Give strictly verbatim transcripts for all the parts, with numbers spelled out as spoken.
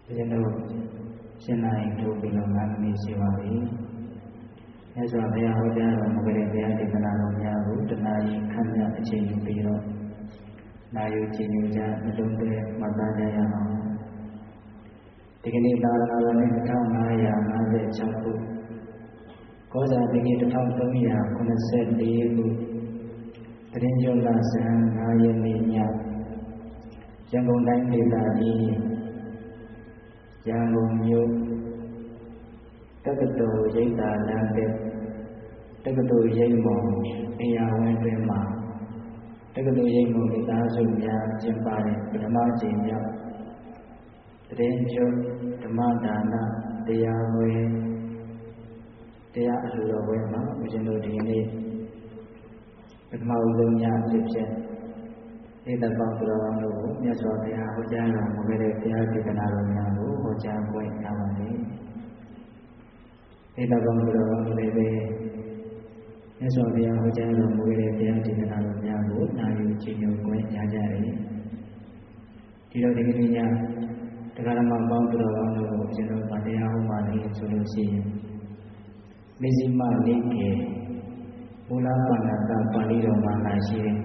ကျွန်တော်ရှင်းနိုင်ထုတ်ပြီးတော့ငါးမိနစ်ရှိပါပြီ။မြတ်စွာဘုရားဟောကြားတော်မူတဲ့တရားဒေသနာတော်များကိုတနာရီခန့်များအချိန်ယူပြီးတော့နာယူကြည်ညိုကြနှလုံးသွင်းမှတ်သားကြရအောင်။ဒီကနေ့သာသနာတော်နှစ်တစ်ထောင်ငါးရာငါးဆယ်ခြောက်ခုကောဇာတိကတစ်ထောင်သုံးရာခုနှစ်ဆယ်လေးခုတရင်ကျော်လဆန်းငါးရက်နေ့ညရန်ကုန်တိုင်းဒေသကြီးရန်ကုန်မြို့တက္ကသိုလ်ရိပ်သာလမ်းတဲ့တက္ကသိုလ်ရိပ်မုံအရာဝင်းတွင်မှာတက္ကသိုလ်ရိပ်မုံမိသားစုများကျင်းပတဲ့ပထမအကြိမ်မြောက်တရင်ကျော်ဓမ္မဒါနတရားဝဲတရားအလှူတော်ဝဲမှာဦးဇင်းတို့ဒီနေ့ပထမဦးဆုံးညဖြစ်ဖြစ်ဧတပေါင်းတော်အောင်လို့မြတ်စွာဘုရားဟောကြားတော်မူခဲ့တဲ့တရားဒေသနာတော်များကိုဟောကြားပွင့်ရပါမယ်။ဧတပေါင်းတော်အောင်လို့လည်းမြတ်စွာဘုရားဟောကြားတော်မူခဲ့တဲ့တရားဒေသနာတော်များကိုနာယူကြည်ညိုပွင့်ရကြတယ်။ဒီတော့ဒီကနေ့ညတရားဓမ္မပေါင်းတော်အောင်လို့ကျွန်တော်ဗာတရားဟောမှလည်းဆိုလို့ရှိရင်မေဇိမနိကေမူလပါဏာတပါဠိတော်မှာလာရှိတဲ့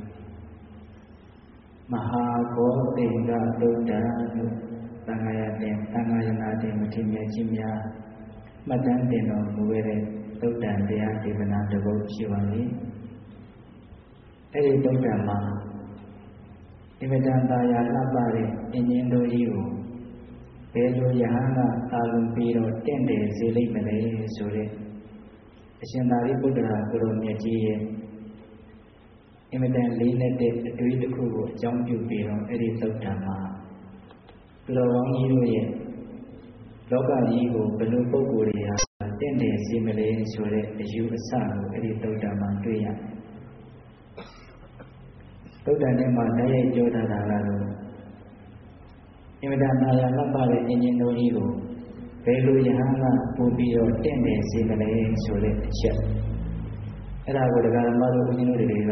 မဟာဘောတိင်္ဂသုတ်တံလို့သံဃာယတင်သံဃာယနာတင်မထေရကြီးများမှတ်တမ်းတင်တော်မူခဲ့တဲ့သုတ်တံတရားဒေသနာတစ်ပုဒ်ရှိပါလိမ့်။အဲဒီသုတ်တံမှာအင်မတန်သာယာလှပတဲ့အင်းကြီးတို့ကြီးကိုဘယ်လိုယဟန်ကအာရုံပြီးတော့တင့်တယ်စေလိမ့်မလဲဆိုတဲ့အရှင်သာရိပုတ္တရာကိုရောမြတ်ကြီးရဲ့အင်မတန်လေးနက်တဲ့အတွေးတစ်ခုကိုအကြောင်းပြုပြီးတော့အဲ့ဒီသုတ်တံမှာသူတော်ကောင်းကြီးတို့ရဲ့လောကကြီးကိုဘယ်လိုပုံကိုယ်တွေဟာတင့်တယ်စေမလဲဆိုတဲ့အယူအဆကိုအဲ့ဒီသုတ်တံမှာတွေ့ရတယ်။သုတ်တံထဲမှာတိုက်ရိုက်ပြောထားတာကတော့အင်မတန်နာယာလှပတဲ့အင်ဂျင်တော်ကြီးကိုဘယ်လိုယဟန်ကပို့ပြီးတော့တင့်တယ်စေမလဲဆိုတဲ့အချက်အဲ့ဒါကိုတရားဓမ္မတို့ဦးဇင်းတို့တွေက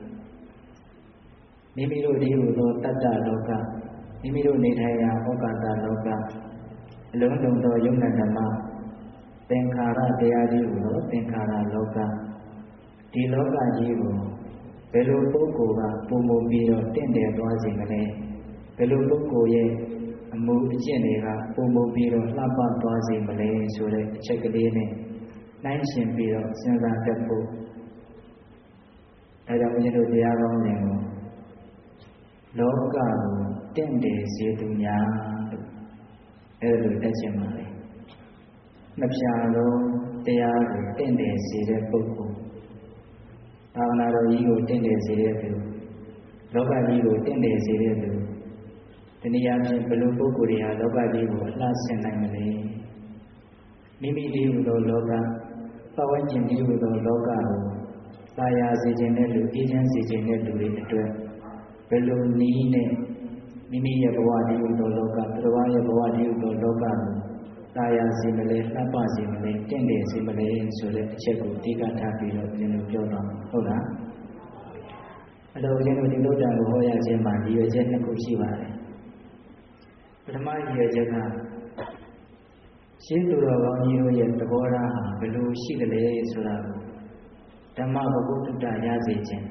မိမိတို့ဒီဟူသောတတ္တလောကမိမိတို့နေထိုင်ရာဩကာသလောကအလုံးစုံသောယုံနာဓမ္မသင်္ခါရတရားကြီးဟူသောသင်္ခါရလောကဒီလောကကြီးကိုဘယ်လိုပုဂ္ဂိုလ်ကပုံမူပြီးတော့တင့်တယ်သွားစေမလဲဘယ်လိုပုဂ္ဂိုလ်ရဲ့အမှုအကျင့်တွေကပုံမူပြီးတော့လှပသွားစေမလဲဆိုတဲ့အချက်ကလေးနဲ့နှိုင်းယှဉ်ပြီးတော့စဉ်းစားတတ်ဖို့အဲဒါကြောင့်ဦးဇင်းတို့တရားကောင်းတွေကိုလောကကိုတင့်တယ်စေသူများလို့အဲလိုတက်ချင်ပါလေနှစ်ဖြာလုံးတရားကိုတင့်တယ်စေတဲ့ပုဂ္ဂိုလ်သာဝနာတော်ကြီးကိုတင့်တယ်စေတဲ့သူလောကကြီးကိုတင့်တယ်စေတဲ့သူတနည်းအားဖြင့်ဘယ်လိုပုဂ္ဂိုလ်တွေဟာလောကကြီးကိုအလှဆင်နိုင်မလဲမိမိတည်းဟူသောလောကပတ်ဝန်းကျင်တည်းဟူသောလောကကိုသာယာစေခြင်းနဲ့လူအေးချမ်းစေခြင်းနဲ့လူတွေအတွက်ဘယ်လိုနည်းနဲ့မိမိရဲ့ဘဝတည်းဟူသောလောကသူတော်ရဲ့ဘဝတည်းဟူသောလောကကိုသာယာစေမလဲလှပစေမလဲတင့်တယ်စေမလဲဆိုတဲ့အချက်ကိုအဓိကထားပြီးတော့ကျွန်တော်ပြောတော့ဟုတ်လားအဲ့တော့ကျွန်တော်ဒီလောကကိုဟောရခြင်းမှာဒီရွယ်ချက်နှစ်ခုရှိပါတယ်ပထမရွယ်ချက်ကရှင်းသူတော်ကောင်းကြီးတို့ရဲ့သဘောထားဟာဘယ်လိုရှိသလဲဆိုတာကိုဓမ္မဘဂုတ္တရစေခြင်း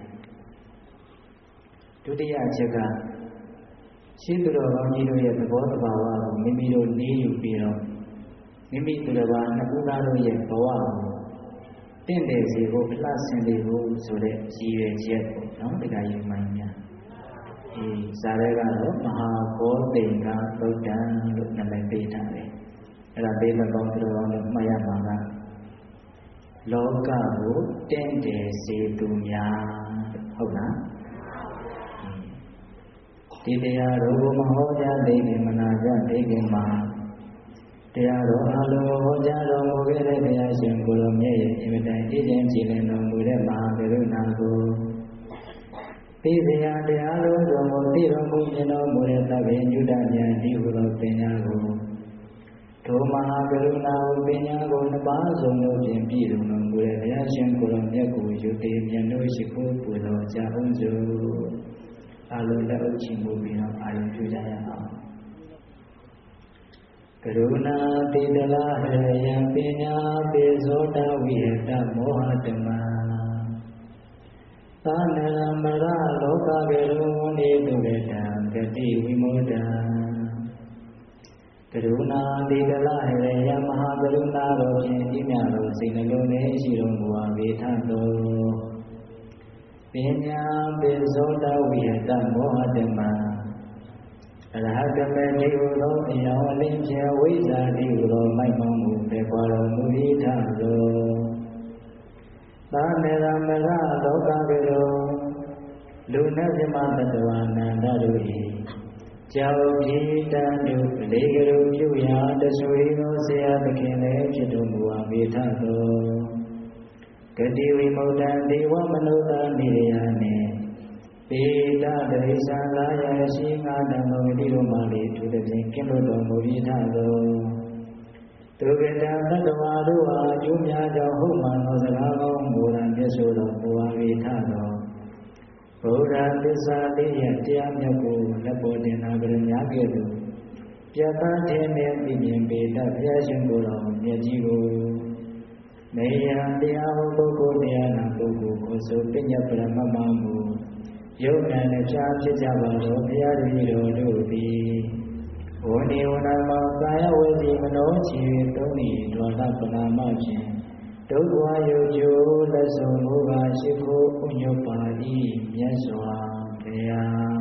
ဒုတိယအချက်ကရှင်းသူတော်ကောင်းကြီးတို့ရဲ့သဘောတဘာဝကိုမိမိတို့နည်းယူပြီးတော့မိမိသူတော်ဘာနှစ်ခုသားတို့ရဲ့ဘဝကိုတင့်တယ်စေဖို့အလှဆင်စေဖို့ဆိုတဲ့ရည်ရွယ်ချက်ပေါ့နော်တရားရည်မှန်များအေးဇာရဲကတော့မဟာဘောတိင်္ဂသုတ်တံလို့နာမည်ပေးထားတယ်အဲ့ဒါပေးတဲ့ကောင်းသူတော်ကောင်းတို့မှတ်ရမှာကလောကကိုတင့်တယ်စေသူများဟုတ်လားဒီတရားတော်ကိုမဟောကြားသိခင်မနာကြသိခင်မှာတရားတော်အလုံးဟောကြားတော်မူခဲ့တဲ့တရားရှင်ကိုယ်တော်မြတ်ရဲ့အမြဲတမ်းအေးချမ်းကြည်လင်တော်မူတဲ့မဟာကရုဏာကိုသိစရာတရားလုံးစုံကိုသိတော်မူခြင်းတော်မူတဲ့သဗ္ဗညုတဉာဏ်ဒီဟုသောပညာကိုဒုမဟာကရုဏာကိုပညာကိုနှစ်ပါးစုံလို့ဖြင့်ပြည့်စုံတော်မူတဲ့ဘုရားရှင်ကိုယ်တော်မြတ်ကိုယုတိမြတ်လို့ရှိခိုးပူဇော်ကြအောင်စို့အလုံးလက်အုပ်ချီးမူပြီးတော့အာရုံပြုကြရအောင်ကရုဏာတိတလဟရယံပညာပေဇောတဝိဟတမောဟတမသာနရမရလောကကရုဏေတုဝေတံဂတိဝိမုဒ္ဒံကရုဏာတိတလဟရယံမဟာကရုဏာတော်ဖြင့်ဤမြတ်သောစိတ်နှလုံးနဲ့ရှိတော်မူအပ်ပေထသောပညာပေဇောတဝိဟတမောဟတမအရဟတမေတိဟုသောအယောင်အလင်းဖြင့်ဝိဇ္ဇာတိဟုသောမိုက်မောင်းမှုပေပွားတော်မူ၏ထသောသာနေရမရလောကကရောလူနတ်ဇမတတဝနန္ဒတို့၏ကြောင့်ဒီတန်တို့လေကရုပြုရာတဆွေသောဆရာသခင်လည်းဖြစ်တော်မူအမိထသောဂတိဝိမုဒ္ဒံဒေဝမနုဿာနိရယနှင့်ပေတတရိစ္ဆာလာယရှိငါတံသောဂတိတို့မှလည်းသူတစ်ဖြင့်ကင်းလွတ်တော်မူ၏ထသောသူကတံသတ္တဝါတို့အားအကျိုးများကြောင့်ဟုတ်မှန်သောစကားကောင်းမူရန်ပြည့်စုံတော်မူအမိထသောဗုဒ္ဓသစ္စာလေးရတရားမြတ်ကိုလက်ပေါ်တင်နာကြများကဲ့သို့ပြတ်သားခြင်းနဲ့ပြည့်မြင်ပေတတ်ဘုရားရှင်ကိုယ်တော်မြတ်ကြီးကိုမေယံတရားဟောပုဂ္ဂိုလ်တရားနာပုဂ္ဂိုလ်ကိုဆိုပညာပရမမမူယုတ်ဉာဏ်နဲ့ချားဖြစ်ကြပါသောဘုရားရှင်တော်တို့သည်ဝဏိဝဏမောကာယဝစီမနောချီသုံးဤဒွါလပနာမဖြင့်ဒုက္ခယုတ်ကျိုးလက်ဆုံးမူပါရှိခိုးဥညုပါ၏မြတ်စွာဘုရား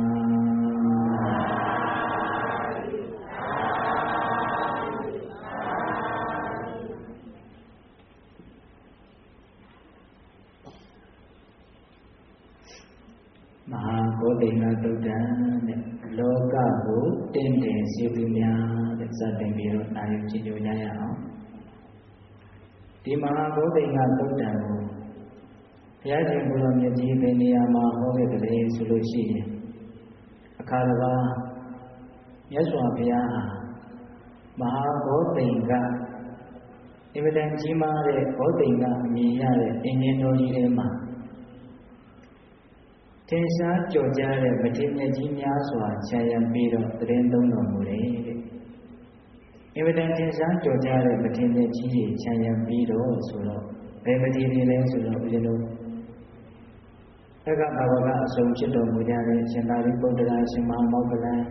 မဟာဂေါတိဏသုတ်တံတဲ့လောကကိုတင့်တယ်စေသူများတဲ့စတင်ပြီးတော့နာယူကြည့်ကြရအောင်ဒီမဟာဂေါတိဏသုတ်တံကိုဘုရားရှင်ကိုယ်တော်မြတ်ကြီးတဲ့နေရာမှာဟောခဲ့တယ်ဆိုလို့ရှိရင်အခါတစ်ပါးမြတ်စွာဘုရားဟာမဟာဂေါတိဏကအင်မတန်ကြီးမားတဲ့ဂေါတိဏအမည်ရတဲ့အင်ဂျင်တော်ကြီးထဲမှာသင်္ရှားကြော်ကြားတဲ့မထေရမြတ်ကြီးများစွာခြံရံပြီးတော့တရင်သုံးတော်မူတယ်တဲ့အင်မတန်သင်္ရှားကြော်ကြားတဲ့မထေရမြတ်ကြီးကြီးခြံရံပြီးတော့ဆိုတော့ဘယ်မထေရလဲဆိုတော့ဦးဇင်းတို့သက္ကဘာဝကအစုံဖြစ်တော်မူကြတဲ့ရှင်သာရိပုတ္တရာရှင်မဟာမောဂလန်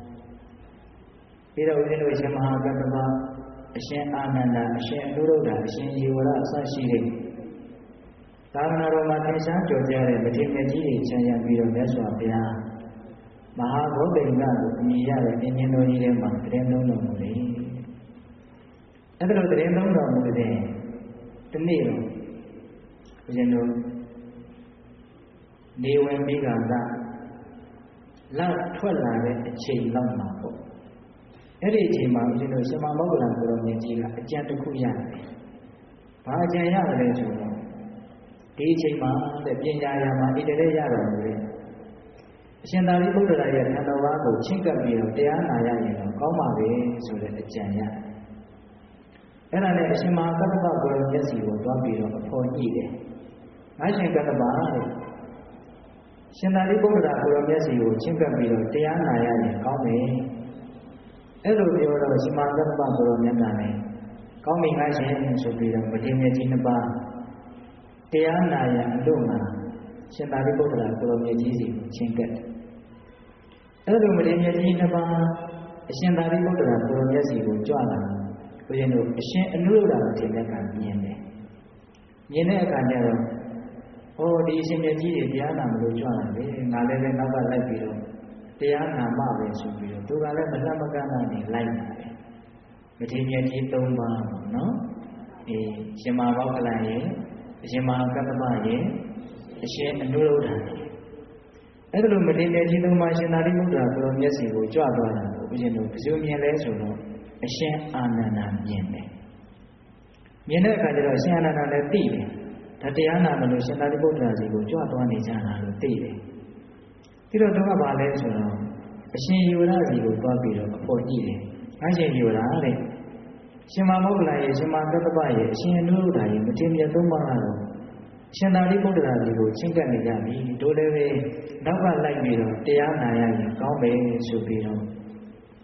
ပြီးတော့ဦးဇင်းတို့ရှင်မဟာကတ္တဗအရှင်အာနန္ဒာအရှင်အနုရုဒ္ဓအရှင်ယေဝရအစရှိတဲ့သာသနာတော်မှာသင်္ရှားကြော်ကြားတဲ့မထေရမြတ်ကြီးတွေခြံရံပြီးတော့မြတ်စွာဘုရားမဟာဂေါတိဏကိုအမည်ရတဲ့အင်ဂျင်တော်ကြီးထဲမှာတရင်သုံးတော်မူတယ်။အဲ့ဒါလိုတရင်သုံးတော်မူတဲ့ဒီနေ့တော့ဦးဇင်းတို့နေဝင်ပြီးကကလက်ထွက်လာတဲ့အချိန်လောက်မှာပေါ့အဲ့ဒီအချိန်မှာဦးဇင်းတို့ရှင်မမောဂလန်ကိုတော်မြတ်ကြီးကအကြံတစ်ခုရတယ်။ဘာအကြံရလဲဆိုတော့ဒီအချိန်မှာတဲ့ပညာရာမှာဣတရေရတော်မူတဲ့အရှင်သာရိပုတ္တရာရဲ့ခန္ဓာဝါးကိုချင့်ကပ်ပြီးတော့တရားနာရရင်တော့ကောင်းပါပဲဆိုတဲ့အကြံရအဲ့ဒါနဲ့အရှင်မဟာကတ္တဗကိုယ်တော်မျက်စီကိုတွားပြီးတော့အဖော်ညှိတယ်ငါရှင်ကတ္တဗတဲ့ရှင်သာရိပုတ္တရာကိုယ်တော်မျက်စီကိုချင့်ကပ်ပြီးတော့တရားနာရရင်ကောင်းတယ်အဲ့လိုပြောတော့ရှင်မဟာကတ္တဗကိုယ်တော်မျက်ကလည်းကောင်းပြီငါရှင်ဆိုပြီးတော့မထေရမြတ်ကြီးနှစ်ပါးတရားနာရအလို့မှာရှင်သာရိပုတ္တရာကိုယ်တော်မြတ်ကြီးစီကိုချင်းကပ်တယ်။အဲ့လိုမထေရမြတ်ကြီးနှစ်ပါးအရှင်သာရိပုတ္တရာကိုယ်တော်မြတ်စီကိုကြွလာတယ်။ဘုရားတို့အရှင်အနုရုဒ္ဓမထေရမြတ်ကမြင်တယ်။မြင်တဲ့အခါကျတော့ဟောဒီအရှင်မြတ်ကြီးတွေတရားနာမလို့ကြွလာတယ်။ငါလည်းပဲနောက်ကလိုက်ပြီးတော့တရားနာမှပဲဆိုပြီးတော့သူကလည်းမလှမ်းမကမ်းကနေလိုက်လာတယ်။မထေရမြတ်ကြီး၃ပါးပေါ့နော်။အေးရှင်မဘောကလန်ရဲ့အရှင်မဟာကတ္တဗရဲ့အရှင်အနုရုဒ္ဓအဲ့ဒါလိုမထေရကြီးသုံးပါးရှင်သာရိပုတ္တရာကိုယ်တော်မျက်စိကိုကြွသွားတာကိုဦးဇင်းတို့ဘယ်လိုမြင်လဲဆိုတော့အရှင်အာနန္ဒာမြင်တယ်မြင်တဲ့အခါကျတော့ရှင်အာနန္ဒာလည်းသိတယ်ဒါတရားနာမလို့ရှင်သာရိပုတ္တရာစီကိုကြွသွားနေကြတာလို့သိတယ်ပြီးတော့တော့ကဘာလဲဆိုတော့အရှင်ယေဝရစီကိုသွားပြီးတော့အဖို့ကြည့်တယ်အရှင်ယေဝရတဲ့ရှင်မမောဂလန်ရဲ့ရှင်မကတ္တဗရဲ့အရှင်အနုရုဒ္ဓရဲ့မထေရမြတ်သုံးပါးကတော့ရှင်သာရိပုတ္တရာကြီးကိုချင်းကပ်နေကြပြီတို့လည်းပဲနောက်ကလိုက်ပြီးတော့တရားနာရရင်ကောင်းပဲဆိုပြီးတော့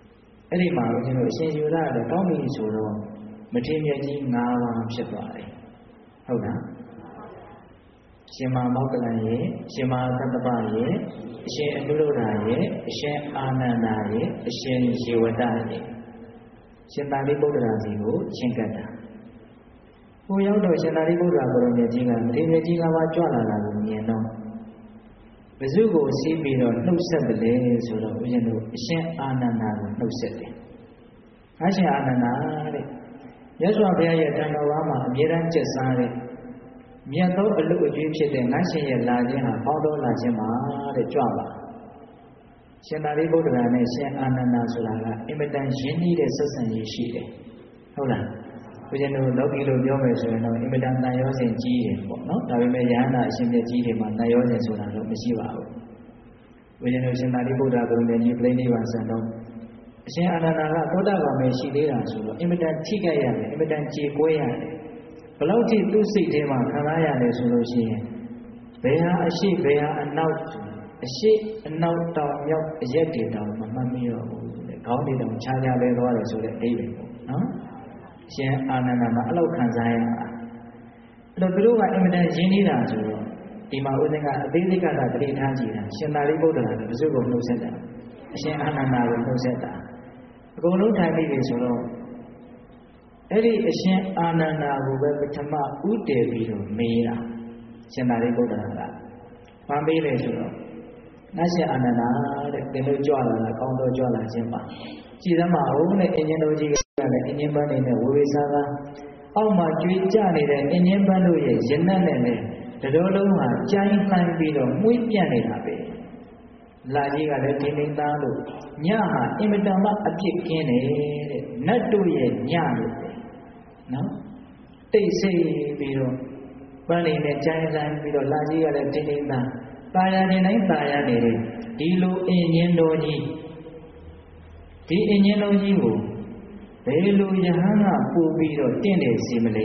အဲ့ဒီမှာဦးဇင်းတို့အရှင်ယူရတဲ့ကောင်းပြီဆိုတော့မထေရကြီး၅ပါးဖြစ်သွားတယ်ဟုတ်လားရှင်မမောက္ကလန်ရဲ့ရှင်မသတ္တပရဲ့အရှင်အနုရုဒ္ဓရဲ့အရှင်အာနန္ဒာရဲ့အရှင်ယေဝတရဲ့ရှင်သာရိပုတ္တရာစီကိုချဉ်ကပ်တာဟိုရောက်တော့ရှင်သာရိပုတ္တရာကိုရောမြတ်ကြီးကမထေရကြီးကပါကြွလာတာကိုမြင်တော့ဘဇုကိုစီးပြီးတော့နှုတ်ဆက်တယ်ဆိုတော့ဦးဇင်းတို့အရှင်အာနန္ဒာကိုနှုတ်ဆက်တယ်။အရှင်အာနန္ဒာတဲ့မြတ်စွာဘုရားရဲ့တန်တော်ဝါမှာအမြဲတမ်းကျက်စားတဲ့မြတ်သောအလုအကျွေးဖြစ်တဲ့ငါရှင်ရဲ့လာခြင်းဟာပေါတော်လာခြင်းပါတဲ့ကြွပါ။ရှင်သာရိပုတ္တရာနဲ့ရှင်အာနန္ဒာဆိုတာကအင်မတန်ရင်းနှီးတဲ့ဆက်ဆံရေးရှိတယ်။ဟုတ်လား။ဦးဇင်းတို့လောကီလိုပြောမယ်ဆိုရင်တော့အင်မတန်တန်ရောစင်ကြီးတယ်ပေါ့နော်ဒါပေမဲ့ယဟန္တာအရှင်မြတ်ကြီးတွေမှာတန်ရောစင်ဆိုတာတော့မရှိပါဘူးဦးဇင်းတို့ရှင်သာရိပုတ္တရာဘုရားကြီးပြိဋိဘံဆံတော့အရှင်အာနန္ဒာကသောတာပန်ပဲရှိသေးတာဆိုတော့အင်မတန်ထိခိုက်ရတယ်အင်မတန်ကြေကွဲရတယ်ဘလောက်ထိသူ့စိတ်ထဲမှာခံစားရတယ်ဆိုလို့ရှိရင်ဘယ်ဟာအရှိဘယ်ဟာအနောက်အရှိအနောက်တောင်မြောက်အရက်တွေတောင်မမှတ်မိတော့ဘူးတဲ့ခေါင်းတွေတောင်ခြားခြားလဲသွားတယ်ဆိုတဲ့အဓိပ္ပာယ်ပေါ့နော်ရှင်အာနန္ဒာမှာအလောက်ခံစားရတာအဲ့တော့သူတို့ကအင်မတန်ရင်းနှီးတာဆိုတော့ဒီမှာဦးဇင်းကအသေးစိတ်ကသာတတိထားကြည့်တာရှင်သာရိပုတ္တရာကဘုဇုကိုနှုတ်ဆက်တာအရှင်အာနန္ဒာကိုနှုတ်ဆက်တာအကုန်လုံးထိုင်ပြီးပြီဆိုတော့အဲ့ဒီအရှင်အာနန္ဒာကိုပဲပထမဥတည်ပြီးတော့မေးတာရှင်သာရိပုတ္တရာကဘာမေးလဲဆိုတော့ငါရှင်အာနန္ဒာတဲ့သင်တို့ကြွလာတာကောင်းတော့ကြွလာခြင်းပါကြည်သမားဟုတ်နဲ့အင်ဂျင်တော်ကြီးကလည်းအင်ဂျင်ပန်းနေနဲ့ဝေဝေစားစားအောက်မှာကြွေးကြနေတဲ့အင်ဂျင်ပန်းတို့ရဲ့ရင်နက်နဲ့လည်းတတော်လုံးဟာကြိုင်းလှမ်းပြီးတော့မှုပြန့်နေတာပဲလာကြီးကလည်းဒီနေသားလို့ညဟာအင်မတန်မှအပြစ်ကင်းတယ်တဲ့နတ်တို့ရဲ့ညလို့နော်တိတ်ဆိတ်ပြီးတော့ပန်းနေနဲ့ကြိုင်းလှမ်းပြီးတော့လာကြီးကလည်းဒီနေသားตายရနေတိုင်းตายရနေတယ်ဒီလိုအင်ဂျင်တော်ကြီးဒီအင်ဂျင်တော်ကြီးကိုဘယ်လိုယဟန်ကပို့ပြီးတော့တင့်တယ်စီမလဲ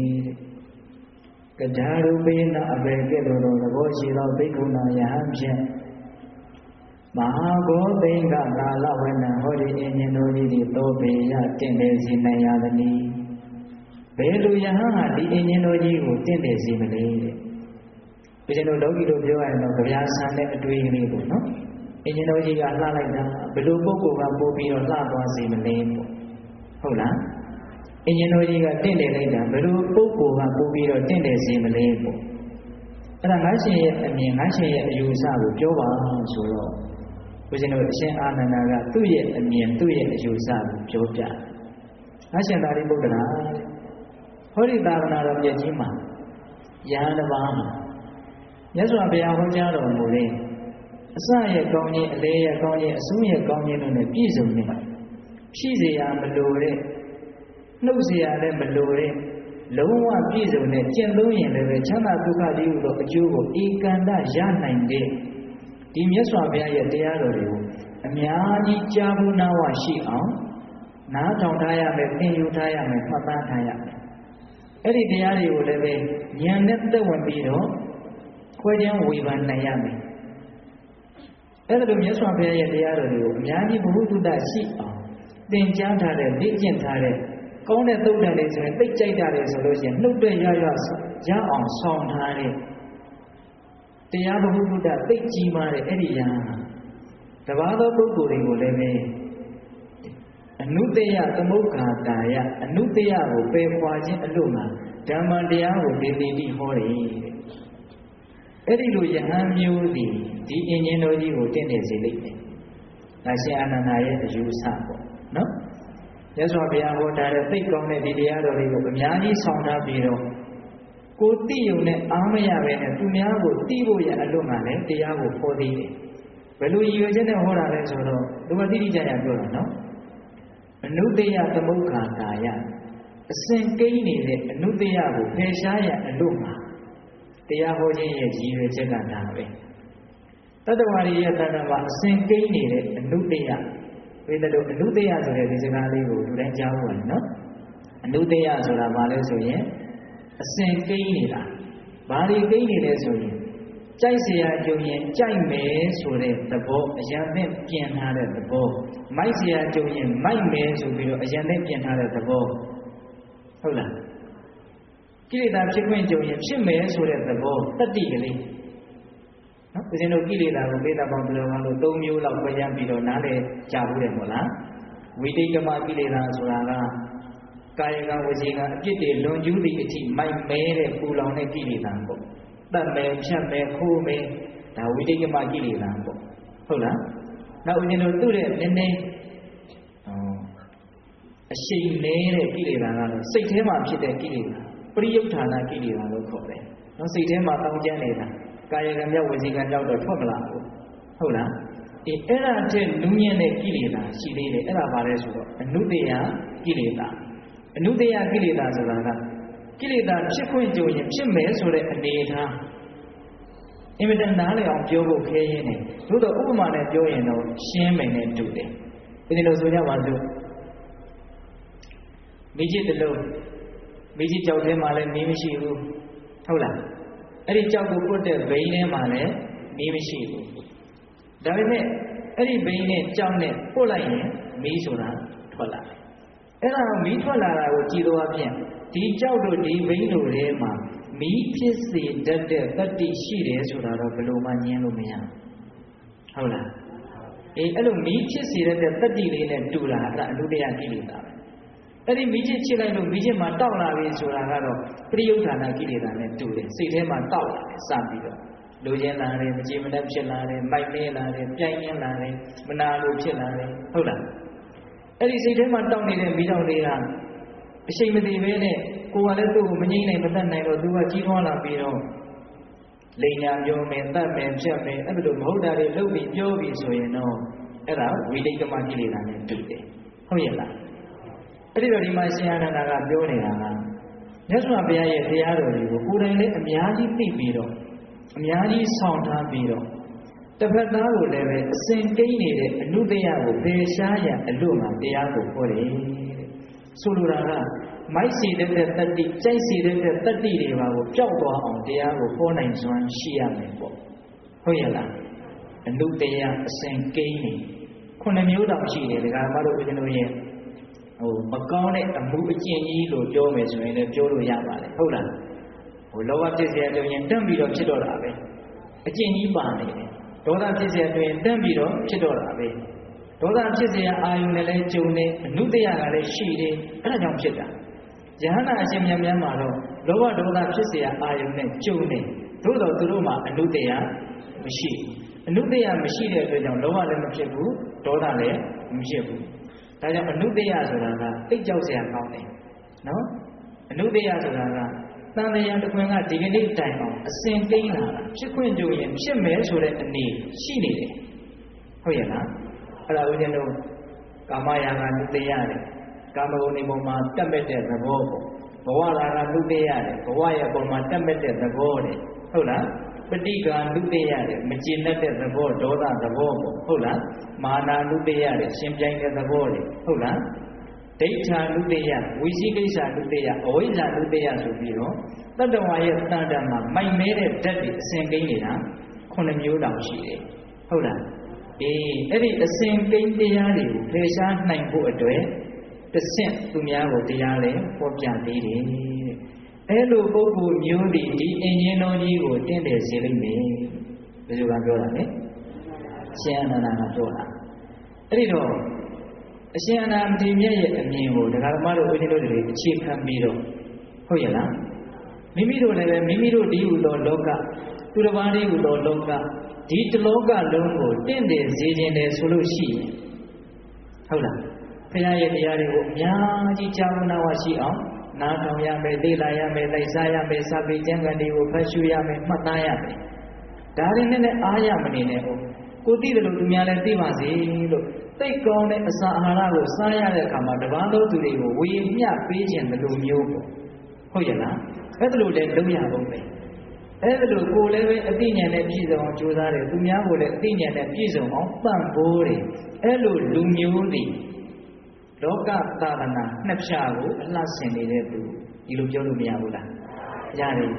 တဲ့ကဒါရူပေနအဘေကဲ့သို့သောသဘောရှိသောဘိက္ခုနာယဟန်ဖြင့်မဟာဂောသိင်္ဂကာလဝနံဟောဒီအင်ဂျင်တော်ကြီးဒီသောပေယတင့်တယ်စီနိုင်ရသည်ဘယ်လိုယဟန်ကဒီအင်ဂျင်တော်ကြီးကိုတင့်တယ်စီမလဲတဲ့ဒီကျွန်တော်လောကီလိုပြောရရင်တော့ကြပြားဆန်တဲ့အတွေ့အကြုံလေးပေါ့နော်အင်ဂျင်တော်ကြီးကလှလိုက်တာဘယ်လိုပုဂ္ဂိုလ်ကပို့ပြီးတော့လှသွားစေမလဲပေါ့ဟုတ်လားအင်ဂျင်တော်ကြီးကတင့်တယ်လိုက်တာဘယ်လိုပုဂ္ဂိုလ်ကပို့ပြီးတော့တင့်တယ်စေမလဲပေါ့အဲ့ဒါငါရှင်ရဲ့အမြင်ငါရှင်ရဲ့အယူအဆကိုပြောပါဆိုတော့ဘုရားတို့အရှင်အာနန္ဒာကသူ့ရဲ့အမြင်သူ့ရဲ့အယူအဆကိုပြောပြငါရှင်သာရိပုတ္တရာဟောဒီသာသနာတော်မြတ်ကြီးမှာယဟန်တစ်ပါးမှာမြတ်စွာဘုရားဟောကြားတော်မူတဲ့အစရဲ့ကောင်းခြင်းအလေးရဲ့ကောင်းခြင်းအဆုံးရဲ့ကောင်းခြင်းတို့နဲ့ပြည့်စုံနေဖြည့်เสียမလိုတဲ့နှုတ်เสียလည်းမလိုတဲ့လုံးဝပြည့်စုံတဲ့ကျင့်သုံးရင်လည်းပဲချမ်းသာဒုက္ခတည်းဟူသောအကျိုးကိုဧကန္တရနိုင်တဲ့ဒီမြတ်စွာဘုရားရဲ့တရားတော်တွေကိုအများကြီးကြားဘူးနာဝရှိအောင်နားထောင်ထားရမယ်သင်ယူထားရမယ်မှတ်သားထားရမယ်အဲ့ဒီတရားတွေကိုလည်းပဲဉာဏ်နဲ့သက်ဝင်ပြီးတော့ခွဲခြားဝေဖန်နိုင်ရမယ်အဲ့ဒါလိုမြတ်စွာဘုရားရဲ့တရားတော်တွေကိုအများကြီးဘုဟုတုတရှိအောင်သင်ကြားထားတဲ့လေ့ကျင့်ထားတဲ့ကောင်းတဲ့သုတ်တန်တွေဆိုရင်သိကြိုက်တာတွေဆိုလို့ရှိရင်နှုတ်တဲ့ရရရအောင်ဆောင်ထားတဲ့တရားဘုဟုတုတသိကြီးမားတဲ့အဲ့ဒီယဟန်တပါးသောပုဂ္ဂိုလ်တွေကိုလည်းပဲအနုတ္တယသမုဋ္ဌာတာယအနုတ္တယကိုပယ်ခွာခြင်းအလို့မှာဓမ္မတရားကိုဒေတိတိဟောတယ်အဲ့ဒီလိုယဟန်မျိုးသည်ဒီအင်ဂျင်တော်ကြီးကိုတင့်တယ်စေလိမ့်မယ်။ဒါရှင်အာနန္ဒာရဲ့အယူအဆပေါ့နော်။မြတ်စွာဘုရားဟောထားတဲ့သိကောင်းတဲ့ဒီတရားတော်တွေကိုအများကြီးဆောင်ထားပြီးတော့ကိုသိယုံနဲ့အားမရပဲနဲ့သူများကိုသိဖို့ရအလို့မှလည်းတရားကိုဟောသေးတယ်။ဘယ်လိုရည်ရွယ်ချက်နဲ့ဟောတာလဲဆိုတော့ဒီမှာတိတိကျကျပြောတာနော်။အနုတ္တယသမုဋ္ဌာကာယအစဉ်ကိန်းနေတဲ့အနုတ္တယကိုဖယ်ရှားရအလို့မှတရားဟောခြင်းရဲ့ရည်ရွယ်ချက်ကဒါပဲတတ္တဝါရီရဲ့တဏ္ဍာမှာအစဉ်ကိန်းနေတဲ့အနုတ္တယဝိသတို့အနုတ္တယဆိုတဲ့ဒီစကားလေးကိုလူတိုင်းကြားဖို့ရတယ်နော်အနုတ္တယဆိုတာဘာလဲဆိုရင်အစဉ်ကိန်းနေတာဘာတွေကိန်းနေလဲဆိုရင်ကြိုက်เสียကြုံရင်ကြိုက်မယ်ဆိုတဲ့သဘောအရင်နဲ့ပြင်ထားတဲ့သဘောမိုက်เสียကြုံရင်မိုက်မယ်ဆိုပြီးတော့အရင်နဲ့ပြင်ထားတဲ့သဘောဟုတ်လားကိလေသာဖြစ်ခွင့်ကြုံရင်ဖြစ်မယ်ဆိုတဲ့သဘောတတ္တိကလေးနော်ဦးဇင်းတို့ကိလေသာကိုမေတ္တာပေါင်းဘယ်လိုမှလို့သုံးမျိုးလောက်ဖွဲ့ရပြီးတော့နားလည်ကြဘူးတယ်မို့လားဝိတိတ်ကမကိလေသာဆိုတာကကာယကဝစီကအပြစ်တွေလွန်ကျူးသည့်အထိမိုက်မဲတဲ့ပူလောင်တဲ့ကိလေသာပေါ့တတ်မယ်ဖြတ်မယ်ခိုးမယ်ဒါဝိတိတ်ကမကိလေသာပေါ့ဟုတ်လားနောက်ဦးဇင်းတို့သူ့ရဲ့နည်းနည်းအရှိန်နေတဲ့ကိလေသာကတော့စိတ်ထဲမှာဖြစ်တဲ့ကိလေသာပရိယုဌာဏကိလေသာလို့ခေါ်တယ်နော်စိတ်ထဲမှာတောင်းကျမ်းနေတာကာယကံမြောက်ဝစီကံမြောက်တော့ထွက်မလာဘူးဟုတ်လားအေးအဲ့ဒါတည်းနူးညံ့တဲ့ကိလေသာရှိသေးတယ်အဲ့ဒါဘာလဲဆိုတော့အနုတ္တယကိလေသာအနုတ္တယကိလေသာဆိုတာကကိလေသာဖြစ်ခွင့်ကြုံရင်ဖြစ်မယ်ဆိုတဲ့အနေအထားအင်မတန်နားလည်အောင်ပြောဖို့ခဲရင်းနေသို့တော့ဥပမာနဲ့ပြောရင်တော့ရှင်းမယ်နဲ့တူတယ်ဒီလိုဆိုကြပါစို့မိจิตတလုံးမိจิตကြောက်ထဲမှာလည်းမီးမရှိဘူးဟုတ်လားအဲ့ဒီကြောက်ကိုပုတ်တဲ့ဘိန်းထဲမှာလည်းမီးမရှိဘူးဒါပေမဲ့အဲ့ဒီဘိန်းနဲ့ကြောက်နဲ့ပုတ်လိုက်ရင်မီးဆိုတာထွက်လာတယ်အဲ့ဒါမီးထွက်လာတာကိုကြည်သွားပြန်ဒီကြောက်တို့ဒီဘိန်းတို့ထဲမှာမီးဖြစ်စေတတ်တဲ့တတ္တိရှိတယ်ဆိုတာတော့ဘယ်လိုမှညင်းလို့မရဟုတ်လားအေးအဲ့လိုမီးဖြစ်စေတတ်တဲ့တတ္တိလေးနဲ့တူတာအဲ့ဒါအနုတ္တယကိလေသာပဲအဲ့ဒီမိချစ်ချစ်လိုက်လို့မိချစ်မှာတောက်လာပြီဆိုတာကတော့ပရိယုဌာဏကိလေသာနဲ့တူတယ်စိတ်ထဲမှာတောက်လာတယ်စပြီးတော့လိုချင်လာတယ်မကြည်မနှက်ဖြစ်လာတယ်မိုက်နေလာတယ်ပြိုင်ရင်းလာတယ်မနာလိုဖြစ်လာတယ်ဟုတ်လားအဲ့ဒီစိတ်ထဲမှာတောက်နေတဲ့မိတောက်တွေကအရှိန်မတည်ပဲနဲ့ကိုယ်ကလည်းသူ့ကိုမငြိမ့်နိုင်မတတ်နိုင်တော့သူကကြီးထွားလာပြီးတော့လိန်ညာပြောမယ်တတ်မယ်ဖြတ်မယ်အဲ့လိုမဟုတ်တာတွေလုပ်ပြီးပြောပြီးဆိုရင်တော့အဲ့ဒါဝိတိတ်ကမကိလေသာနဲ့တူတယ်ဟုတ်ရဲ့လားအဲ့ဒီတော့ဒီမှာရှင်အာနန္ဒာကပြောနေတာကမြတ်စွာဘုရားရဲ့တရားတော်တွေကိုကိုယ်တိုင်လည်းအများကြီးသိပြီးတော့အများကြီးဆောင်ထားပြီးတော့တစ်ဖက်သားကိုလည်းပဲအစဉ်ကိန်းနေတဲ့အနုတ္တယကိုပယ်ရှားရန်အလို့မှာတရားကိုဟောတယ်တဲ့ဆိုလိုတာကမိုက်စီတဲ့တတ္တိကြိုက်စီတဲ့တတ္တိတွေပါကိုပျောက်သွားအောင်တရားကိုဟောနိုင်စွမ်းရှိရမယ်ပေါ့ဟုတ်ရဲ့လားအနုတ္တယအစဉ်ကိန်းနေခုနှစ်မျိုးတောင်ရှိတယ်ဒကာမတို့ဦးဇင်းတို့ရဲ့ဟိုမကောင်းတဲ့အမှုအကျင့်ကြီးလို့ပြောမယ်ဆိုရင်လည်းပြောလို့ရပါတယ်ဟုတ်လားဟိုလောဘဖြစ်เสียတွင်တန့်ပြီးတော့ဖြစ်တော့တာပဲအကျင့်ကြီးပါနေတယ်ဒေါသဖြစ်เสียတွင်တန့်ပြီးတော့ဖြစ်တော့တာပဲဒေါသဖြစ်เสียအာယုန်နဲ့လည်းကြုံနေအနုတ္တယကလည်းရှိတယ်အဲ့ဒါကြောင့်ဖြစ်တာယဟနာအရှင်မြတ်များမှာတော့လောဘဒေါသဖြစ်เสียအာယုန်နဲ့ကြုံနေသို့တော်သူတို့မှာအနုတ္တယမရှိဘူးအနုတ္တယမရှိတဲ့အတွက်ကြောင့်လောဘလည်းမဖြစ်ဘူးဒေါသလည်းမဖြစ်ဘူးဒါကြောင့်အနုတ္တယဆိုတာကသိကြောက်เสียကောင်းတယ်နော်အနုတ္တယဆိုတာကတန်တရားတစ်ခွင်ကဒီကနေ့တိုင်အောင်အစဉ်ကိန်းလာတာဖြစ်ခွင့်ကြုံရင်ဖြစ်မယ်ဆိုတဲ့အနေရှိနေတယ်ဟုတ်ရဲ့လားအဲ့ဒါဦးဇင်းတို့ကာမရာဂနုတ္တယတယ်ကာမဂုဏ်ဒီပုံမှာတက်မဲ့တဲ့သဘောပေါ့ဘဝရာဂနုတ္တယတယ်ဘဝရဲ့ပုံမှာတက်မဲ့တဲ့သဘောတယ်ဟုတ်လားပဋိက္ခာနုတ္တယတယ်မကျေနပ်တဲ့သဘောဒေါသသဘောပေါ့ဟုတ်လားမာနာနုတ္တယတယ်ရှင်ပြိုင်တဲ့သဘောတယ်ဟုတ်လားဒိဋ္ဌာနုတ္တယဝိသိကိစ္စနုတ္တယအဝိဇ္ဇာနုတ္တယဆိုပြီးတော့တတ္တဝါရဲ့တန်တန်မှာမိုက်မဲတဲ့ဓာတ်တွေအစဉ်ကိန်းနေတာခုနှစ်မျိုးတောင်ရှိတယ်ဟုတ်လားအေးအဲ့ဒီအစဉ်ကိန်းတရားတွေကိုဖယ်ရှားနိုင်ဖို့အတွက်တစ်ဆင့်သူများကိုတရားလဲဟောပြသေးတယ်တဲ့အဲ့လိုပုဂ္ဂိုလ်မျိုးဒီဒီအင်ဂျင်တော်ကြီးကိုတင့်တယ်စေလိမ့်မယ်ဘယ်လိုကပြောတာလဲရှင်အနန္ဒာကပြောတာအဲ့ဒီတော့အရှင်အနန္ဒာမထေရမြတ်ရဲ့အမြင်ကိုဒကာမတို့ဦးဇင်းတို့တွေအခြေခံပြီးတော့ဟုတ်ရဲ့လားမိမိတို့လည်းပဲမိမိတို့ဒီဟုသောလောကသူတစ်ပါးဒီဟုသောလောကဒီတလောကလုံးကိုတင့်တယ်စေခြင်းတယ်ဆိုလို့ရှိရင်ဟုတ်လားဘုရားရဲ့တရားတွေကိုအများကြီးကြားနာဝရှိအောင်နားထောင်ရမယ်သိလာရမယ်လိုက်စားရမယ်စာပေကျမ်းဂန်တွေကိုဖတ်ရှုရမယ်မှတ်သားရမယ်ဒါရင်းနဲ့အားရမနေနဲ့ဟုတ်ကိုသိတယ်လို့သူများလည်းသိပါစေလို့သိကောင်းတဲ့အစာအာဟာရကိုစားရတဲ့အခါမှာတပန်းသောသူတွေကိုဝေမျှပေးခြင်းဘယ်လိုမျိုးပေါ့ဟုတ်ရဲ့လားအဲ့ဒါလို့လည်းလုံးရအောင်ပဲအဲ့ဒါလို့ကိုလည်းပဲအသိဉာဏ်နဲ့ပြည့်စုံအောင်ကြိုးစားတယ်သူများကိုလည်းအသိဉာဏ်နဲ့ပြည့်စုံအောင်ပံ့ပိုးတယ်အဲ့လိုလူမျိုးတွေလောကသာသနာနှစ်ဖြာကိုအလှဆင်နေတဲ့သူဒီလိုပြောလို့မရဘူးလားရတယ်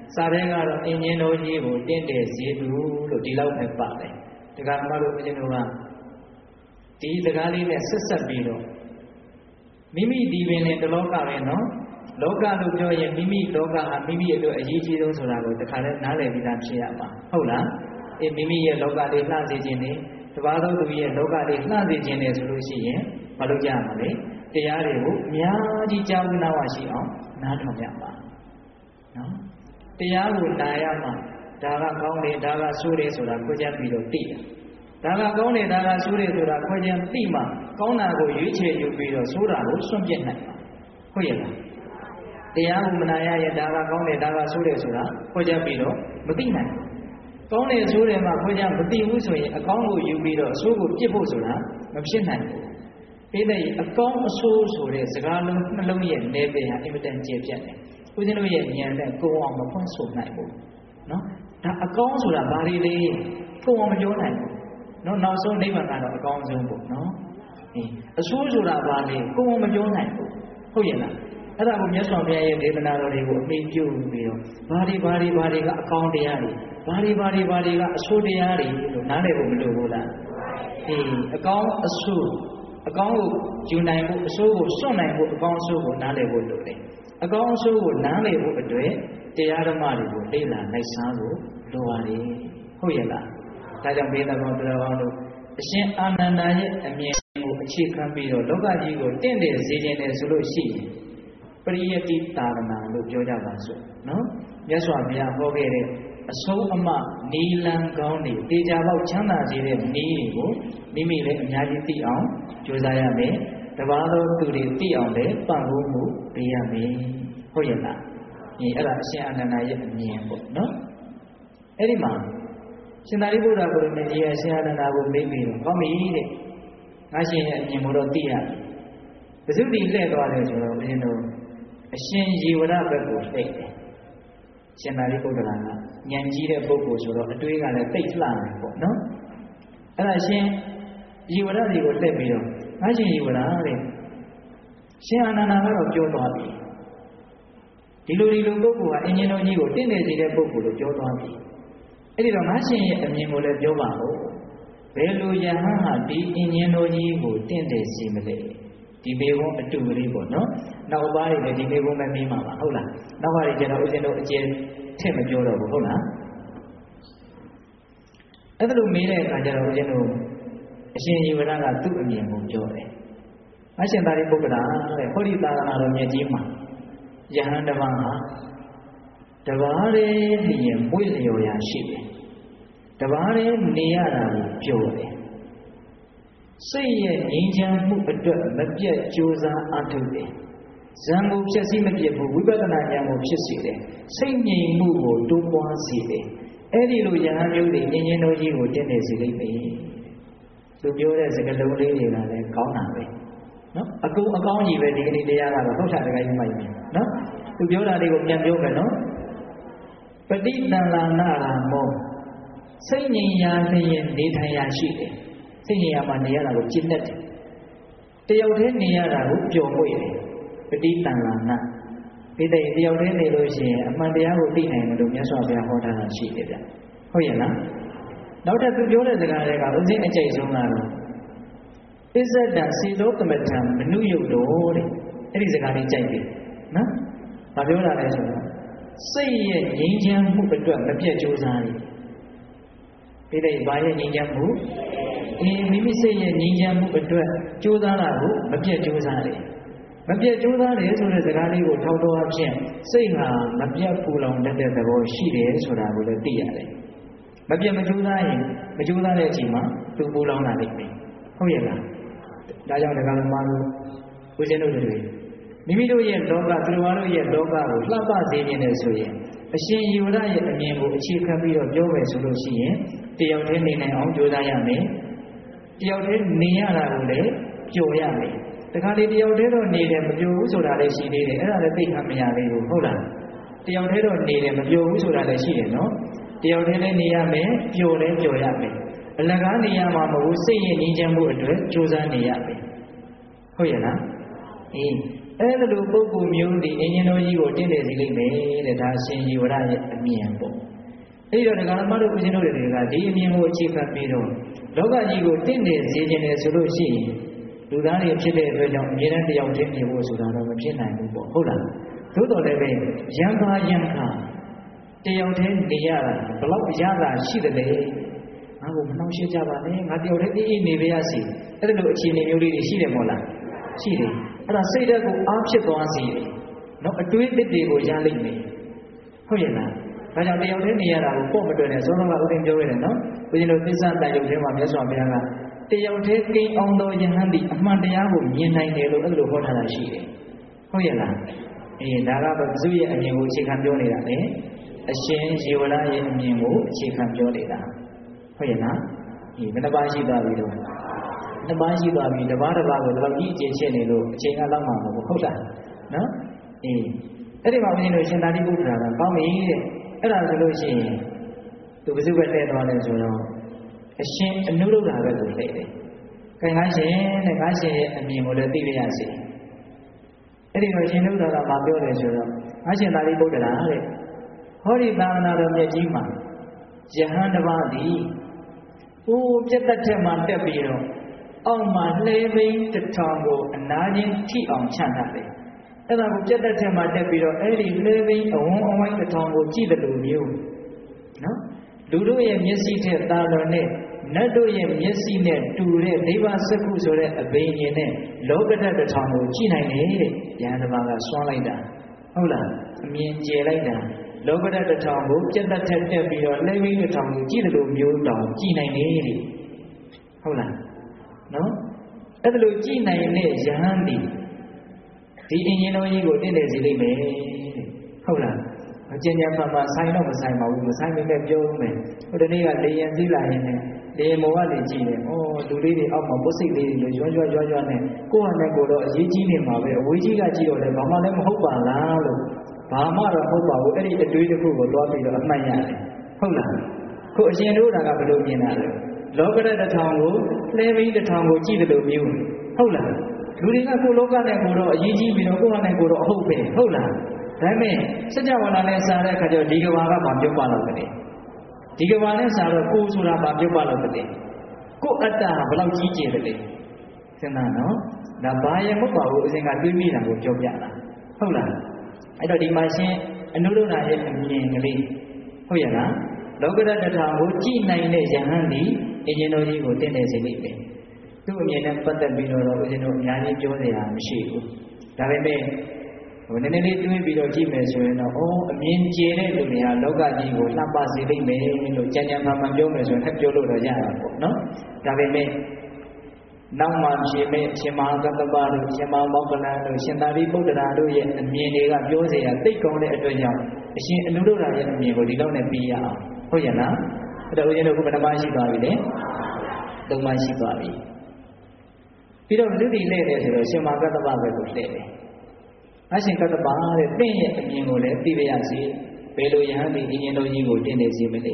စာထဲကတော့အင်ဂျင်တော်ကြီးကိုတင့်တယ်စေသူလို့ဒီလောက်ပဲပါတယ်ဒကာမတို့ဦးဇင်းတို့ကဒီစကားလေးနဲ့ဆက်ဆက်ပြီးတော့မိမိဒီပင်နဲ့တလောကပဲနော်လောကလို့ပြောရင်မိမိလောကဟာမိမိအတွက်အရေးကြီးဆုံးဆိုတာကိုတခါလဲနားလည်ပြီးသားဖြစ်ရမှာဟုတ်လားအေးမိမိရဲ့လောကလေးလှစေခြင်းနဲ့တပါးသောသူရဲ့လောကလေးလှစေခြင်းနဲ့ဆိုလို့ရှိရင်မလုပ်ကြမှာလေတရားတွေကိုအများကြီးကြားဝနာဝရှိအောင်နားထောင်ကြပါနော်တရားကိုနာရမှာဒါကကောင်းတယ်ဒါကဆိုးတယ်ဆိုတာခွဲခြားပြီးတော့သိတာဒါကကောင်းတယ်ဒါကဆိုးတယ်ဆိုတာခွဲခြားသိမှကောင်းတာကိုရွေးချယ်ယူပြီးတော့ဆိုးတာကိုစွန့်ပစ်နိုင်မှာဟုတ်ရဲ့လားတရားကိုမနာရရဲ့ဒါကကောင်းတယ်ဒါကဆိုးတယ်ဆိုတာခွဲခြားပြီးတော့မသိနိုင်ဘူးကောင်းတယ်ဆိုးတယ်မှခွဲခြားမသိဘူးဆိုရင်အကောင်းကိုယူပြီးတော့အဆိုးကိုပြစ်ဖို့ဆိုတာမဖြစ်နိုင်ဘူးပြီးတဲ့အကောင်းအဆိုးဆိုတဲ့စကားလုံးနှလုံးရဲ့နယ်ပယ်ဟာအင်မတန်ကျယ်ပြန့်တယ်ဦးဇင်းတို့ရဲ့ဉာဏ်နဲ့ကိုယ်အောင်မဖွင့်ဆိုနိုင်ဘူးနော်ဒါအကောင်းဆိုတာဘာတွေလဲကိုယ်အောင်မပြောနိုင်ဘူးနော်နောက်ဆုံးနိဗ္ဗာန်ကတော့အကောင်းဆုံးပေါ့နော်အေးအဆိုးဆိုတာဘာလဲကိုယ်အောင်မပြောနိုင်ဘူးဟုတ်ရဲ့လားအဲ့ဒါကိုမြတ်စွာဘုရားရဲ့ဒေသနာတော်တွေကိုအမိပြုပြီးတော့ဘာတွေဘာတွေဘာတွေကအကောင်းတရားတွေဘာတွေဘာတွေဘာတွေကအဆိုးတရားတွေလို့နားလည်ဖို့မလိုဘူးလားအေးအကောင်းအဆိုးအကောင်းကိုယူနိုင်ဖို့အဆိုးကိုစွန့်နိုင်ဖို့အကောင်းအဆိုးကိုနားလည်ဖို့လိုတယ်အကောင်းအဆိုးကိုနားလည်ဖို့အတွက်တရားဓမ္မတွေကိုလေ့လာနိုင်စားဖို့လိုပါတယ်ဟုတ်ရဲ့လားဒါကြောင့်ဘေးတော်သူတော်ကောင်းတို့အရှင်အာနန္ဒာရဲ့အမြင်ကိုအခြေခံပြီးတော့လောကကြီးကိုတင့်တယ်စေခြင်းတယ်ဆိုလို့ရှိရင်ပရိယတိတာရဏလို့ပြောကြပါစို့နော်မြတ်စွာဘုရားဟောခဲ့တဲ့အဆုံးအမနီလံကောင်းတွေတေချာပေါက်ချမ်းသာစေတဲ့နီးတွေကိုမိမိလည်းအများကြီးသိအောင်ကြိုးစားရမယ်တပါးသောသူတွေသိအောင်လည်းပံ့ပိုးမှုပေးရမယ်ဟုတ်ရဲ့လားဒီအဲ့ဒါအရှင်အာနန္ဒာရဲ့အမြင်ပေါ့နော်အဲ့ဒီမှာရှင်သာရိပုတ္တရာကိုယ်တိုင်ဒီအရှင်အာနန္ဒာကိုမေးပြီးတော့ကောင်းပြီတဲ့ငါရှင်ရဲ့အမြင်ကိုတော့သိရတယ်ဘုဇုတိလှည့်သွားတယ်ဆိုတော့ဘုရင်တို့အရှင်ယေဝရဘက်ကိုလှည့်တယ်ရှင်သာရိပုတ္တရာကဉာဏ်ကြီးတဲ့ပုဂ္ဂိုလ်ဆိုတော့အတွေးကလည်းသိလှတယ်ပေါ့နော်အဲ့ဒါရှင်ယေဝရကြီးကိုလှည့်ပြီးတော့ငါရှင်ယေဝရတဲ့ရှင်အာနန္ဒာကတော့ပြောသွားပြီဒီလိုဒီလိုပုဂ္ဂိုလ်ကအင်ဂျင်တော်ကြီးကိုတင့်တယ်စေတဲ့ပုဂ္ဂိုလ်လို့ပြောသွားပြီအဲ့ဒီတော့ငါရှင်ရဲ့အမြင်ကိုလည်းပြောပါဦးဘယ်လိုယဟန်ဟာဒီအင်ဂျင်တော်ကြီးကိုတင့်တယ်စေမလဲဒီမေဘုံအတူကလေးပေါ့နော်နောက်ပါးတွေလည်းဒီမေဘုံပဲမေးမှာပါဟုတ်လားနောက်ပါးတွေကျတော့ဦးဇင်းတို့အကျယ်ထည့်မပြောတော့ဘူးဟုတ်လားအဲ့ဒါလိုမေးတဲ့အခါကျတော့ဦးဇင်းတို့အရှင်ယေဝရကသူ့အမြင်ကိုပြောတယ်အရှင်သာရိပုတ္တရာတဲ့ဟောဒီသာသနာတော်မြတ်ကြီးမှာယဟန်တပါးဟာတပါးလေးနေရင်ပွင့်လျော်ရာရှိတယ်တပါးလေးနေရတာကိုပြောတယ်စိတ်ရဲ့ငြိမ်းချမ်းမှုအတွက်မပြတ်ကြိုးစားအားထုတ်တယ်ဇံကိုဖြည့်ဆည်းမပြတ်ဘူးဝိပဿနာဉာဏ်ကိုဖြစ်စေတယ်စိတ်ငြိမ်မှုကိုတိုးပွားစေတယ်အဲ့ဒီလိုယဟန်မျိုးတွေဉာဏ်ရင်းတော်ကြီးကိုတင့်တယ်စေလိမ့်မယ်သူပြောတဲ့စကားလုံးလေးတွေကလည်းကောင်းတာပဲနော်အကုန်အကောင်းကြီးပဲဒီကနေ့တရားကတော့ဟုတ်တာတကယ်ကြီးမှပြီနော်သူပြောတာတွေကိုပြန်ပြောမယ်နော်ပဋိသန္လာနာရာမောစိတ်ငြိမ်ရာလျင်နေထိုင်ရာရှိတယ်စိတ်ငြိမ်ရာမှာနေရတာကိုကျင့်တတ်တယ်တယောက်တည်းနေရတာကိုပျော်မွေ့တယ်ပဋိသန္လာနာဒီတဲ့တယောက်တည်းနေလို့ရှိရင်အမှန်တရားကိုသိနိုင်တယ်လို့မြတ်စွာဘုရားဟောထားတာရှိတယ်ဗျဟုတ်ရဲ့လားနောက်ထပ်သူပြောတဲ့စကားတွေကဦးဇင်းအကျိတ်ဆုံးကတော့ပစ္စဒံစီလောကမထံမနုယုတ်တော်တဲ့အဲ့ဒီစကားလေးကြိုက်ပြီနော်။ဘာပြောတာလဲဆိုတော့စိတ်ရဲ့ငြိမ်းချမ်းမှုအတွက်မပြတ်ကြိုးစားတယ်။ဒီတဲ့ဘာရဲ့ငြိမ်းချမ်းမှုအေးမိမိစိတ်ရဲ့ငြိမ်းချမ်းမှုအတွက်ကြိုးစားတာကိုမပြတ်ကြိုးစားတယ်။မပြတ်ကြိုးစားတယ်ဆိုတဲ့စကားလေးကိုထောက်တော့အဖြစ်စိတ်ဟာမပြတ်ပူလောင်တတ်တဲ့သဘောရှိတယ်ဆိုတာကိုလည်းသိရတယ်။မပြတ်မကြိုးစားရင်မကြိုးစားတဲ့အချိန်မှာသူပူလောင်လာလိမ့်မယ်။ဟုတ်ရဲ့လား။ဒါကြောင့်ဒီကနေ့မှလို့ဦးဇင်းတို့တွေမိမိတို့ရဲ့လောကသူတော်တို့ရဲ့လောကကိုလှပစေခြင်းနဲ့ဆိုရင်အရှင်ယေဝရရဲ့အမြင်ကိုအခြေခံပြီးတော့ပြောမယ်ဆိုလို့ရှိရင်တယောက်တည်းနေနိုင်အောင်ကြိုးစားရမယ်တယောက်တည်းနေရတာကိုလည်းပျော်ရမယ်တခါလေတယောက်တည်းတော့နေတယ်မပျော်ဘူးဆိုတာလည်းရှိသေးတယ်အဲ့ဒါလည်းသိမှမရသေးဘူးဟုတ်လားတယောက်တည်းတော့နေတယ်မပျော်ဘူးဆိုတာလည်းရှိတယ်နော်တယောက်တည်းလည်းနေရမယ်ပျော်လည်းပျော်ရမယ်အလကားနေရမှာမဟုတ်စိတ်ရဲ့ငြိမ်းချမ်းမှုအတွက်ကြိုးစားနေရမယ်ဟုတ်ရဲ့လားအေးအဲ့လိုပုဂ္ဂိုလ်မျိုးဒီအင်ဂျင်တော်ကြီးကိုတင့်တယ်စီလိမ့်မယ်တဲ့ဒါရှင်ယေဝရရဲ့အမြင်ပေါ့အဲ့တော့ဒကာမတို့ဦးဇင်းတို့တွေကဒီအမြင်ကိုအခြေခံပြီးတော့လောကကြီးကိုတင့်တယ်စေခြင်းလေဆိုလို့ရှိရင်လူသားတွေဖြစ်တဲ့အတွက်ကြောင့်အမြဲတမ်းတယောက်တည်းနေဖို့ဆိုတာတော့မဖြစ်နိုင်ဘူးပေါ့ဟုတ်လားသို့တော်လည်းပဲရံပါရံခါတယောက်တည်းနေရတာဘလောက်ရတာရှိတယ်လေငါ့ကိုမနှောင့်ယှက်ကြပါနဲ့ငါတယောက်တည်းအေးအေးနေပါရစေအဲ့လိုအခြေအနေမျိုးလေးတွေရှိတယ်မို့လားရှိတယ်အဲ့ဒါစိတ်ဓာတ်ကိုအားဖြစ်သွားစေတယ်နော်အတွေးအသစ်တွေကိုရလိမ့်မယ်ဟုတ်ရဲ့လားဒါကြောင့်တယောက်တည်းနေရတာကိုပေါ့မတွယ်နဲ့စောစောကဥဒင်းပြောရတယ်နော်ဘုရားတို့သစ္စာတန်ရုပ်ထဲမှာမြတ်စွာဘုရားကတယောက်တည်းကိန်းအောင်သောယဟန်ဒီအမှန်တရားကိုမြင်နိုင်တယ်လို့အဲ့လိုဟောထားတာရှိတယ်ဟုတ်ရဲ့လားအေးဒါကဘုရားရဲ့အမြင်ကိုအခြေခံပြောနေတာလေအရှင်ယေဝရရဲ့အမြင်ကိုအခြေခံပြောနေတာဟုတ်ရဲ့လားအေးဘယ်နှပါးရှိသွားပြီတော့နှစ်ပါးရှိသွားပြီတစ်ပါးတစ်ပါးကိုတော့ကြီးအကျဉ်းချက်နေလို့အချိန်ကလောက်မှာမဟုတ်ဟုတ်လားနော်အေးအဲ့ဒီမှာဘုရားတို့ရှင်သာရိပုတ္တရာကကောင်းပြီတဲ့အဲ့ဒါဆိုလို့ရှိရင်သူဘယ်သူပဲတဲ့သွားလဲဆိုတော့အရှင်အနုရုဒ္ဓဘက်ကိုလှည့်တယ်။ခိုင်ငါရှင်တဲ့ငါရှင်ရဲ့အမြင်ကိုလည်းသိရစေ။အဲ့ဒီတော့ရှင်နုရုဒ္ဓကမပြောတယ်ဆိုတော့ငါရှင်သာရိပုတ္တရာတဲ့ဟောဒီသာသနာတော်မြတ်ကြီးမှာယဟန်တစ်ပါးသည်အိုးပြတ်သက်ထက်မှတက်ပြီးတော့အောက်မှာလှေသိမ်းတစ်ထောင်ကိုအနာချင်းထိအောင်ချန်ထားတယ်။အဲ့ဒါကိုပြတ်သက်ထက်မှတက်ပြီးတော့အဲ့ဒီလှေသိမ်းအဝန်းအဝိုင်းတစ်ထောင်ကိုကြည့်တယ်လို့မျိုးနော်လူတို့ရဲ့မျက်စိထက်သာလွန်တဲ့နတ်တို့ရဲ့မျက်စိနဲ့တူတဲ့ဒိဗ္ဗစက္ခုဆိုတဲ့အဘိညာဉ်နဲ့လောကဓာတ်တစ်ထောင်ကိုကြည့်နိုင်တယ်တဲ့။ယဟန်တစ်ပါးကစွန့်လိုက်တာဟုတ်လားအမြင်ကျယ်လိုက်တာလောကဓာတ်တစ်ထောင်ကိုပြတ်သက်ထက်တက်ပြီးတော့လှေသိမ်းတစ်ထောင်ကိုကြည့်တယ်လို့မျိုးတောင်ကြည့်နိုင်တယ်တဲ့ဟုတ်လားနော်အဲ့ဒါလိုကြည့်နိုင်တဲ့ယဟန်ဒီဒီအင်ဂျင်တော်ကြီးကိုတင့်တယ်စေလိမ့်မယ်တဲ့ဟုတ်လားအကျဉ်းချမ်းမှဆိုင်တော့မဆိုင်ပါဘူးမဆိုင်ပေမဲ့ပြောဦးမယ်ဟိုတနေ့ကလေရင်စည်းလာရင်လည်းလေရင်မောကနေကြည့်တယ်ဩလူလေးတွေအောက်မှာပုတ်စိတ်လေးတွေရွရွရွရွရွနဲ့ကိုယ့်ဟာနဲ့ကိုယ်တော့အရေးကြီးနေမှာပဲအဝေးကြီးကကြည့်တော့လည်းဘာမှလည်းမဟုတ်ပါလားလို့ဘာမှတော့မဟုတ်ပါဘူးအဲ့ဒီအတွေးတစ်ခုကိုတွားပြီးတော့အမှတ်ရတယ်ဟုတ်လားခုအရှင်တို့ကဘယ်လိုမြင်တာလဲလောကဓာတ်တစ်ထောင်ကိုလှဲဘိန်းတစ်ထောင်ကိုကြည့်တယ်လို့မျိုးဟုတ်လားလူတွေကကိုယ်လောကနဲ့ကိုယ်တော့အရေးကြီးပြီးတော့ကိုယ့်ဟာနဲ့ကိုယ်တော့အဟုတ်ပဲဟုတ်လားဒါပေမဲ့စัจ java လာနဲ့စားတဲ့အခါကျတော့ဒီကဘာကဘာပြုတ်ပါလို့တဲ့ဒီကဘာနဲ့စားတော့ကိုယ်ဆိုတာဘာပြုတ်ပါလို့တဲ့ကိုယ်အတ္တဟာဘယ်လောက်ကြီးကျယ်တယ်လဲစဉ်းစားနော်ဒါဘာရဲ့မဟုတ်ပါဘူးအစဉ်ကတွေးမိတာကိုပြောပြတာဟုတ်လားအဲ့တော့ဒီမှာရှင်အနုရုဒ္ဓရဲ့အမြင်ကလေးဟုတ်ရဲ့လားလောကဓာတ်တစ်ထောင်ကိုကြည့်နိုင်တဲ့ယဟန်ဒီအရှင်တော်ကြီးကိုတင့်တယ်စေလိမ့်မယ်သူ့အမြင်နဲ့ပတ်သက်ပြီးတော့ဦးဇင်းတို့အများကြီးပြောစရာမရှိဘူးဒါပေမဲ့ဟိုနည်းနည်းလေးတွေးပြီးတော့ကြည့်မယ်ဆိုရင်တော့အော်အမြင်ကျတဲ့လူတွေကလောကကြီးကိုလှပစေလိမ့်မယ်လို့ကြံကြံမှန်မှန်ပြောမယ်ဆိုရင်ထပ်ပြောလို့တော့ရတာပေါ့နော်ဒါပေမဲ့နောက်မှရှင်မဲ့ရှင်မဟာကတ္တပတို့ရှင်မဟာမောဂလန်တို့ရှင်သာရိပုတ္တရာတို့ရဲ့အမြင်တွေကပြောเสียရသိကောင်းတဲ့အတွက်ကြောင့်အရှင်အနုရုဒ္ဓရဲ့အမြင်ကိုဒီလောက်နဲ့ပြီးရအောင်ဟုတ်ရဲ့လားအဲ့တော့ဦးဇင်းတို့ခုဘယ်နှပါးရှိသွားပြီလဲသုံးပါးရှိသွားပြီပြီးတော့လူတီလဲ့တယ်ဆိုတော့ရှင်မဟာကတ္တပပဲကိုလဲ့တယ်အရှင်ကတ္တပတဲ့တင့်ရဲ့အမြင်ကိုလည်းသိပါရစေဘယ်လိုယဟန်ဒီအင်ဂျင်တော်ကြီးကိုတင်နေစေမလဲ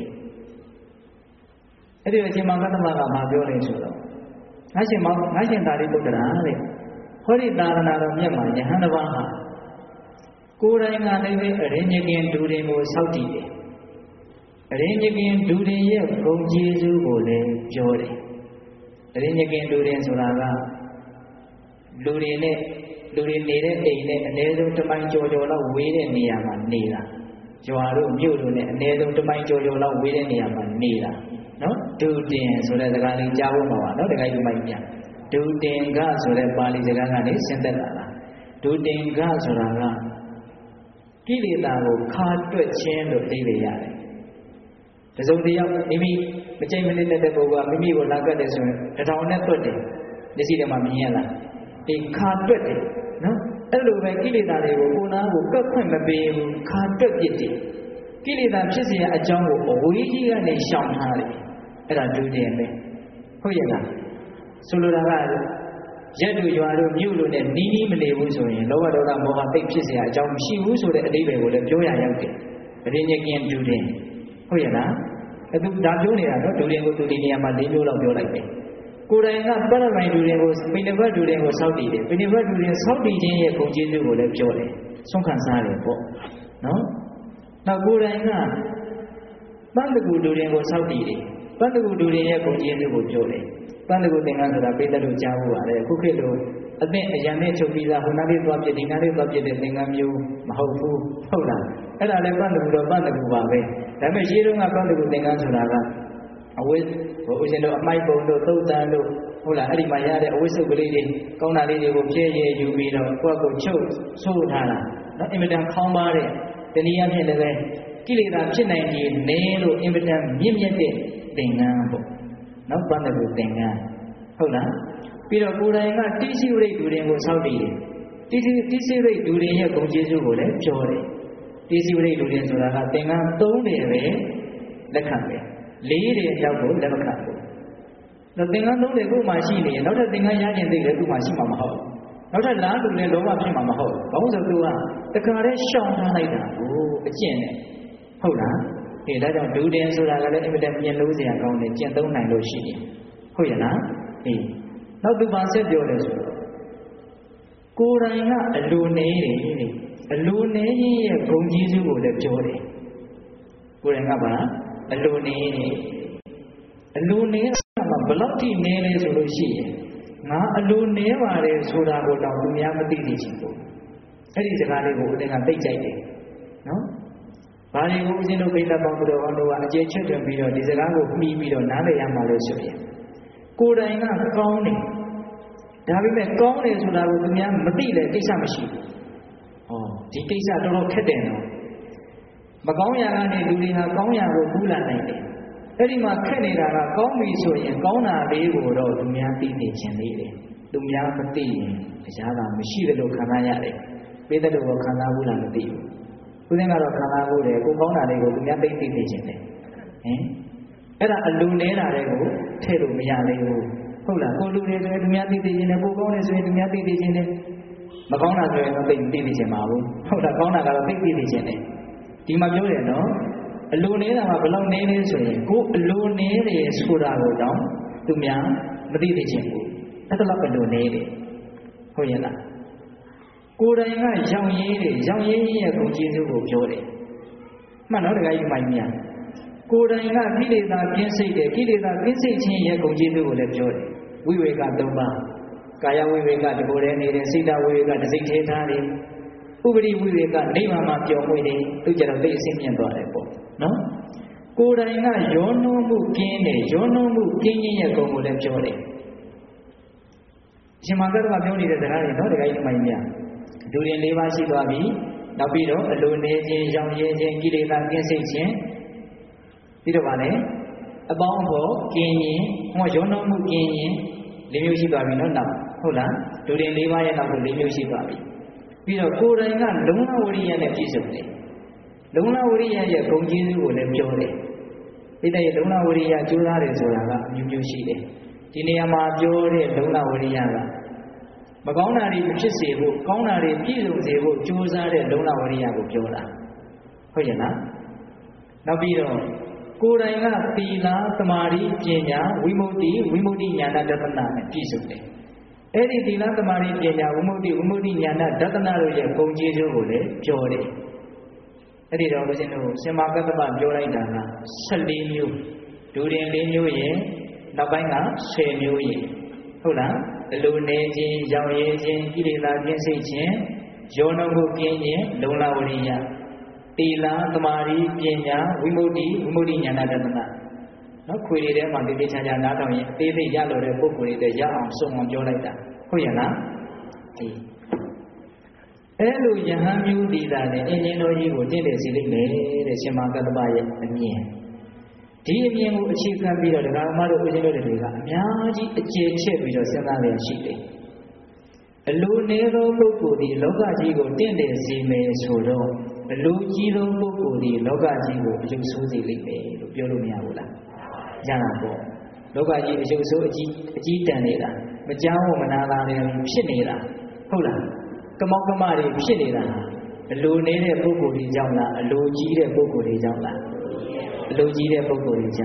အဲ့ဒီအရှင်မဟာကတ္တပကမပြောနေဆိုတော့ငါရှင်မောငါရှင်သာရိပုတ္တရာတဲ့ဟောဒီသာသနာတော်မြတ်မှာယဟန်တစ်ပါးဟာကိုယ်တိုင်ကလည်းပဲအရင်ညခင်ဒူရင်ကိုစောက်တည်တယ်အရင်ညခင်ဒူရင်ရဲ့ဂုဏ်ကျေးဇူးကိုလည်းပြောတယ်အရင်ညခင်ဒူရင်ဆိုတာကလူတွေနဲ့လူတွေနေတဲ့အိမ်နဲ့အနည်းဆုံးတစ်မိုင်ကျော်ကျော်လောက်ဝေးတဲ့နေရာမှာနေတာရွာတို့မြို့တို့နဲ့အနည်းဆုံးတစ်မိုင်ကျော်ကျော်လောက်ဝေးတဲ့နေရာမှာနေတာနော်ဒုတင်ဆိုတဲ့စကားလေးကြားဖို့မှာပါနော်တခါကြီးမိုက်ပြန်ဒုတင်ကဆိုတဲ့ပါဠိစကားကနေဆင်းသက်လာတာဒုတင်ကဆိုတာကကိလေသာကိုခါတွက်ခြင်းလို့သိရရတယ်တစုံတယောက်မိမိမကြိမ်မနစ်တဲ့ပုဂ္ဂိုလ်ကမိမိကိုလာကတ်တယ်ဆိုရင်တထောင်နဲ့တွက်တယ်မျက်စိထဲမှာမြင်ရလားဒီခါတွက်တယ်နော်အဲ့လိုပဲကိလေသာတွေကိုကိုယ်နာကိုကတ်ခွင့်မပေးဘူးခါတွက်ပြစ်တယ်ကိလေသာဖြစ်စေတဲ့အကြောင်းကိုအဝေးကြီးကနေရှောင်ထားတယ်အဲ့ဒါဒုတင်ပဲဟုတ်ရဲ့လားဆိုလိုတာကရက်တို့ရွာတို့မြို့တို့နဲ့နီးနီးမနေဘူးဆိုရင်လောဘဒေါသမောဟတိတ်ဖြစ်เสียအကြောင်းမရှိဘူးဆိုတဲ့အဓိပ္ပာယ်ကိုလည်းပြောရရောက်တယ်အရင်ညကင်းဒုတင်ဟုတ်ရဲ့လားအဲ့သူဒါပြောနေတာတော့ဒုတင်ကိုသူဒီနေရာမှာ၄မျိုးလောက်ပြောလိုက်တယ်ကိုယ်တိုင်ကပရမိုင်ဒူတွေကိုပိဏဘတ်ဒူတွေကိုစောက်တည်တယ်ပိဏဘတ်ဒူတွေစောက်တည်ခြင်းရဲ့ဂုဏ်ကျေးဇူးကိုလည်းပြောတယ်ဆုံးခံစားတယ်ပေါ့နော်နောက်ကိုယ်တိုင်ကပန္တကူဒူတွေကိုစောက်တည်တယ်ပန္တကူဒူတွေရဲ့ဂုဏ်ကျေးဇူးကိုပြောတယ်ပန္တကူသင်္ကန်းဆိုတာပိဋကတို့ကြားဖို့ပါတယ်ခုခေတ်လိုအသင့်အရန်နဲ့ချုပ်ပြီးသားဟိုနားလေးသွားပြဒီနားလေးသွားပြတဲ့သင်္ကန်းမျိုးမဟုတ်ဘူးဟုတ်လားအဲ့ဒါလည်းပန္တကူတော့ပန္တကူပါပဲဒါပေမဲ့ရှင်းတော့ကပန္တကူသင်္ကန်းဆိုတာကအဝိဟိုဦးဇင်းတို့အမိုက်ပုံတို့သုတ်တန်တို့ဟုတ်လားအဲ့ဒီမှာရတဲ့အဝိစုပ်ကလေးတွေကောင်းတာလေးတွေကိုပြည့်ရယူပြီးတော့ကိုယ့်ကိုချုပ်ဆိုးထားတာနော်အင်မတန်ခေါင်းပါတဲ့တနည်းအားဖြင့်လည်းပဲကိလေသာဖြစ်နိုင်ခြင်းနည်းလို့အင်မတန်မြင့်မြတ်တဲ့သင်္ကန်းပေါ့နော်ပန္တကူသင်္ကန်းဟုတ်လားပြီးတော့ကိုယ်တိုင်ကတိရှိရိတ်ဒူရင်ကိုစောက်တည်တယ်တိတိတိရှိရိတ်ဒူရင်ရဲ့ဂုဏ်ကျေးဇူးကိုလည်းပြောတယ်တိရှိရိတ်ဒူရင်ဆိုတာကသင်္ကန်းသုံးတယ်ပဲလက်ခံတယ်လေးတယ်အကြောက်ကိုလက်မခံဘူးတော့သင်္ကန်းသုံးတယ်ကိုမှရှိနေရင်နောက်ထပ်သင်္ကန်းရခြင်းသိတယ်သူမှရှိမှာမဟုတ်နောက်ထပ်လားသူလည်းလောဘဖြစ်မှာမဟုတ်ဘာလို့ဆိုသူကတခါတည်းရှောင်ထားလိုက်တာကိုအကျင့်နဲ့ဟုတ်လားအေးဒါကြောင့်ဒူတင်ဆိုတာကလည်းအင်မတန်ပြင်လို့စရာကောင်းတယ်ကျင့်သုံးနိုင်လို့ရှိရင်ဟုတ်ရဲ့လားအေးနောက်သူပါဆက်ပြောတယ်ဆိုကိုယ်တိုင်ကအလိုနေတယ်အလိုနေရဲ့ဂုဏ်ကျေးဇူးကိုလည်းပြောတယ်ကိုယ်တိုင်ကပါအလိုနေတယ်အလိုနေတာကဘလောက်ထိနေလဲဆိုလို့ရှိရင်ငါအလိုနေပါတယ်ဆိုတာကိုတော့သူများမသိသိချင်ဘူးအဲ့ဒီစကားလေးကိုဦးဇင်းကသိကြိုက်တယ်နော်ဘာလို့ဦးဇင်းတို့ပိဋကပေါင်းတော်ကောင်းတို့ကအကျေချွတ်တွင်ပြီးတော့ဒီစကားကိုမှီပြီးတော့နားလည်ရမှာလို့ဆိုရင်ကိုယ်တိုင်ကကောင်းတယ်ဒါပေမဲ့ကောင်းတယ်ဆိုတာကိုသူများမသိလဲကိစ္စမရှိဘူး။ဩဒီကိစ္စတော်တော်ခက်တယ်နော်။မကောင်းရာကနေလူတွေဟာကောင်းရာကိုကူးလာနိုင်တယ်။အဲ့ဒီမှာခက်နေတာကကောင်းပြီဆိုရင်ကောင်းတာလေးကိုတော့သူများသိနေခြင်းလေးတယ်။သူများမသိရင်တရားကမရှိတယ်လို့ခံစားရတယ်။ပေးတဲ့လူကခံစားဘူးလားမသိဘူး။ဦးဇင်းကတော့ခံစားဘူးတယ်ကိုကောင်းတာလေးကိုသူများသိသိနေခြင်းတယ်။ဟင်အဲ့ဒါအလူနေတာတွေကိုထည့်လို့မရသေးဘူးဟုတ်လားကိုလူတွေဆိုရင်သူများသိသိခြင်းနဲ့ကိုကောင်းတယ်ဆိုရင်သူများသိသိခြင်းနဲ့မကောင်းတာဆိုရင်တော့သိသိသိခြင်းပါဘူးဟုတ်လားကောင်းတာကတော့သိသိသိခြင်းနဲ့ဒီမှာပြောတယ်နော်အလူနေတာကဘယ်လောက်နေလဲဆိုရင်ကိုအလူနေတယ်ဆိုတာကိုတော့သူများမသိသိခြင်းဘူးအဲ့ဒါတော့အလူနေတယ်ဟုတ်ရဲ့လားကိုယ်တိုင်ကရောင်ရည်တယ်ရောင်ရည်ရဲ့ဂုဏ်ကျေးဇူးကိုပြောတယ်မှန်တော့တခါကြီးမိုင်းမြန်ကိုယ်တိုင်ကကိလေသာကင်းစိတ်တယ်ကိလေသာကင်းစိတ်ခြင်းရဲ့ဂုဏ်ကျေးဇူးကိုလည်းပြောတယ်ဝိဝေကသုံးပါးကာယဝိဝေကတကိုယ်တည်းနေတယ်စိတ်တဝိဝေကတစ်စိတ်ထဲထားတယ်ဥပရိဝိဝေကနိဗ္ဗာန်မှာပျော်မွေ့တယ်သူကြတော့သိအစင်းမြင့်သွားတယ်ပေါ့နော်ကိုယ်တိုင်ကယောနှုံးမှုကင်းတယ်ယောနှုံးမှုကင်းခြင်းရဲ့ဂုဏ်ကိုလည်းပြောတယ်ရှင်မကတ္တကပြောနေတဲ့စကားတွေနော်တခါကြီးမိုင်းများဒူရင်၄ပါးရှိသွားပြီနောက်ပြီးတော့အလိုနေခြင်းရောင်ရည်ခြင်းကိလေသာကင်းစိတ်ခြင်းပြီးတော့ဗာလဲအပေါင်းအဖော်ကင်းရင်ဟောရောနှောမှုကင်းရင်၄မျိုးရှိသွားပြီနော်နောက်ဟုတ်လားဒူရင်၄ပါးရဲ့နောက်ကို၄မျိုးရှိသွားပြီပြီးတော့ကိုယ်တိုင်ကလုံလဝရိယနဲ့ပြည့်စုံတယ်လုံလဝရိယရဲ့ဂုဏ်ကျေးဇူးကိုလည်းပြောတယ်ဒီတဲ့လုံလဝရိယကျိုးသားတယ်ဆိုတာကအမျိုးမျိုးရှိတယ်ဒီနေရာမှာပြောတဲ့လုံလဝရိယကမကောင်းတာတွေဖြစ်စေဖို့ကောင်းတာတွေပြည့်စုံစေဖို့ကြိုးစားတဲ့လုံလဝရိယကိုပြောတာဟုတ်ရဲ့လားနောက်ပြီးတော့ကိုယ်တိုင်ကသီလသမာဓိပညာဝိမု ക്തി ဝိမု ക്തി ဉာဏဒသနာနဲ့ပြည့်စုံတယ်အဲ့ဒီသီလသမာဓိပညာဝိမု ക്തി ဝိမု ക്തി ဉာဏဒသနာတို့ရဲ့ဂုဏ်ကျေးဇူးကိုလည်းပြောတယ်အဲ့ဒီတော့ဘုရားတို့ရှင်မကတ္တပပြောလိုက်တာက၁၄မျိုးဒူရင်၄မျိုးရဲ့နောက်ပိုင်းက၁၀မျိုးရဲ့ဟုတ်လားအလိုနေခြင်းရောင်ရည်ခြင်းကိလေသာကင်းစိတ်ခြင်းယောနှုံမှုကင်းခြင်းလုံလဝရိယသီလသမာဓိပညာဝိမု ക്തി ဝိမု ക്തി ဉာဏဒသနာနော်ခွေတွေထဲမှာတိတိကျကျနားထောင်ရင်အသေးသေးရလို့တဲ့ပုံကိုယ်တွေရအောင်စုံအောင်ပြောလိုက်တာဟုတ်ရဲ့လားအေးအဲ့လိုယဟန်မျိုးဒီတာနဲ့အင်းကြီးတော်ကြီးကိုတင့်တယ်စီလိုက်မယ်တဲ့ရှင်မကတ္တပရဲ့အမြင်ဒီအမြင်ကိုအခြေခံပြီးတော့ဒကာမတို့ဦးဇင်းတို့တွေကအများကြီးအကျေချက်ပြီးတော့စဉ်းစားရရှိတယ်အလိုနေသောပုဂ္ဂိုလ်ဒီလောကကြီးကိုတင့်တယ်စီမယ်ဆိုတော့အလိုကြီးသောပုဂ္ဂိုလ်ဒီလောကကြီးကိုအယုတ်ဆိုးစေလိမ့်မယ်လို့ပြောလို့မရဘူးလားရတာပေါ့လောကကြီးအယုတ်ဆိုးအကြီးအကြီးတန်နေတာမကြောက်မနာတာတွေဖြစ်နေတာဟုတ်လားကမောက်ကမတွေဖြစ်နေတာအလိုနေတဲ့ပုဂ္ဂိုလ်တွေကြောင့်လားအလိုကြီးတဲ့ပုဂ္ဂိုလ်တွေကြောင့်လားအလိုကြီးတဲ့ပုဂ္ဂိုလ်တွေကြောင့်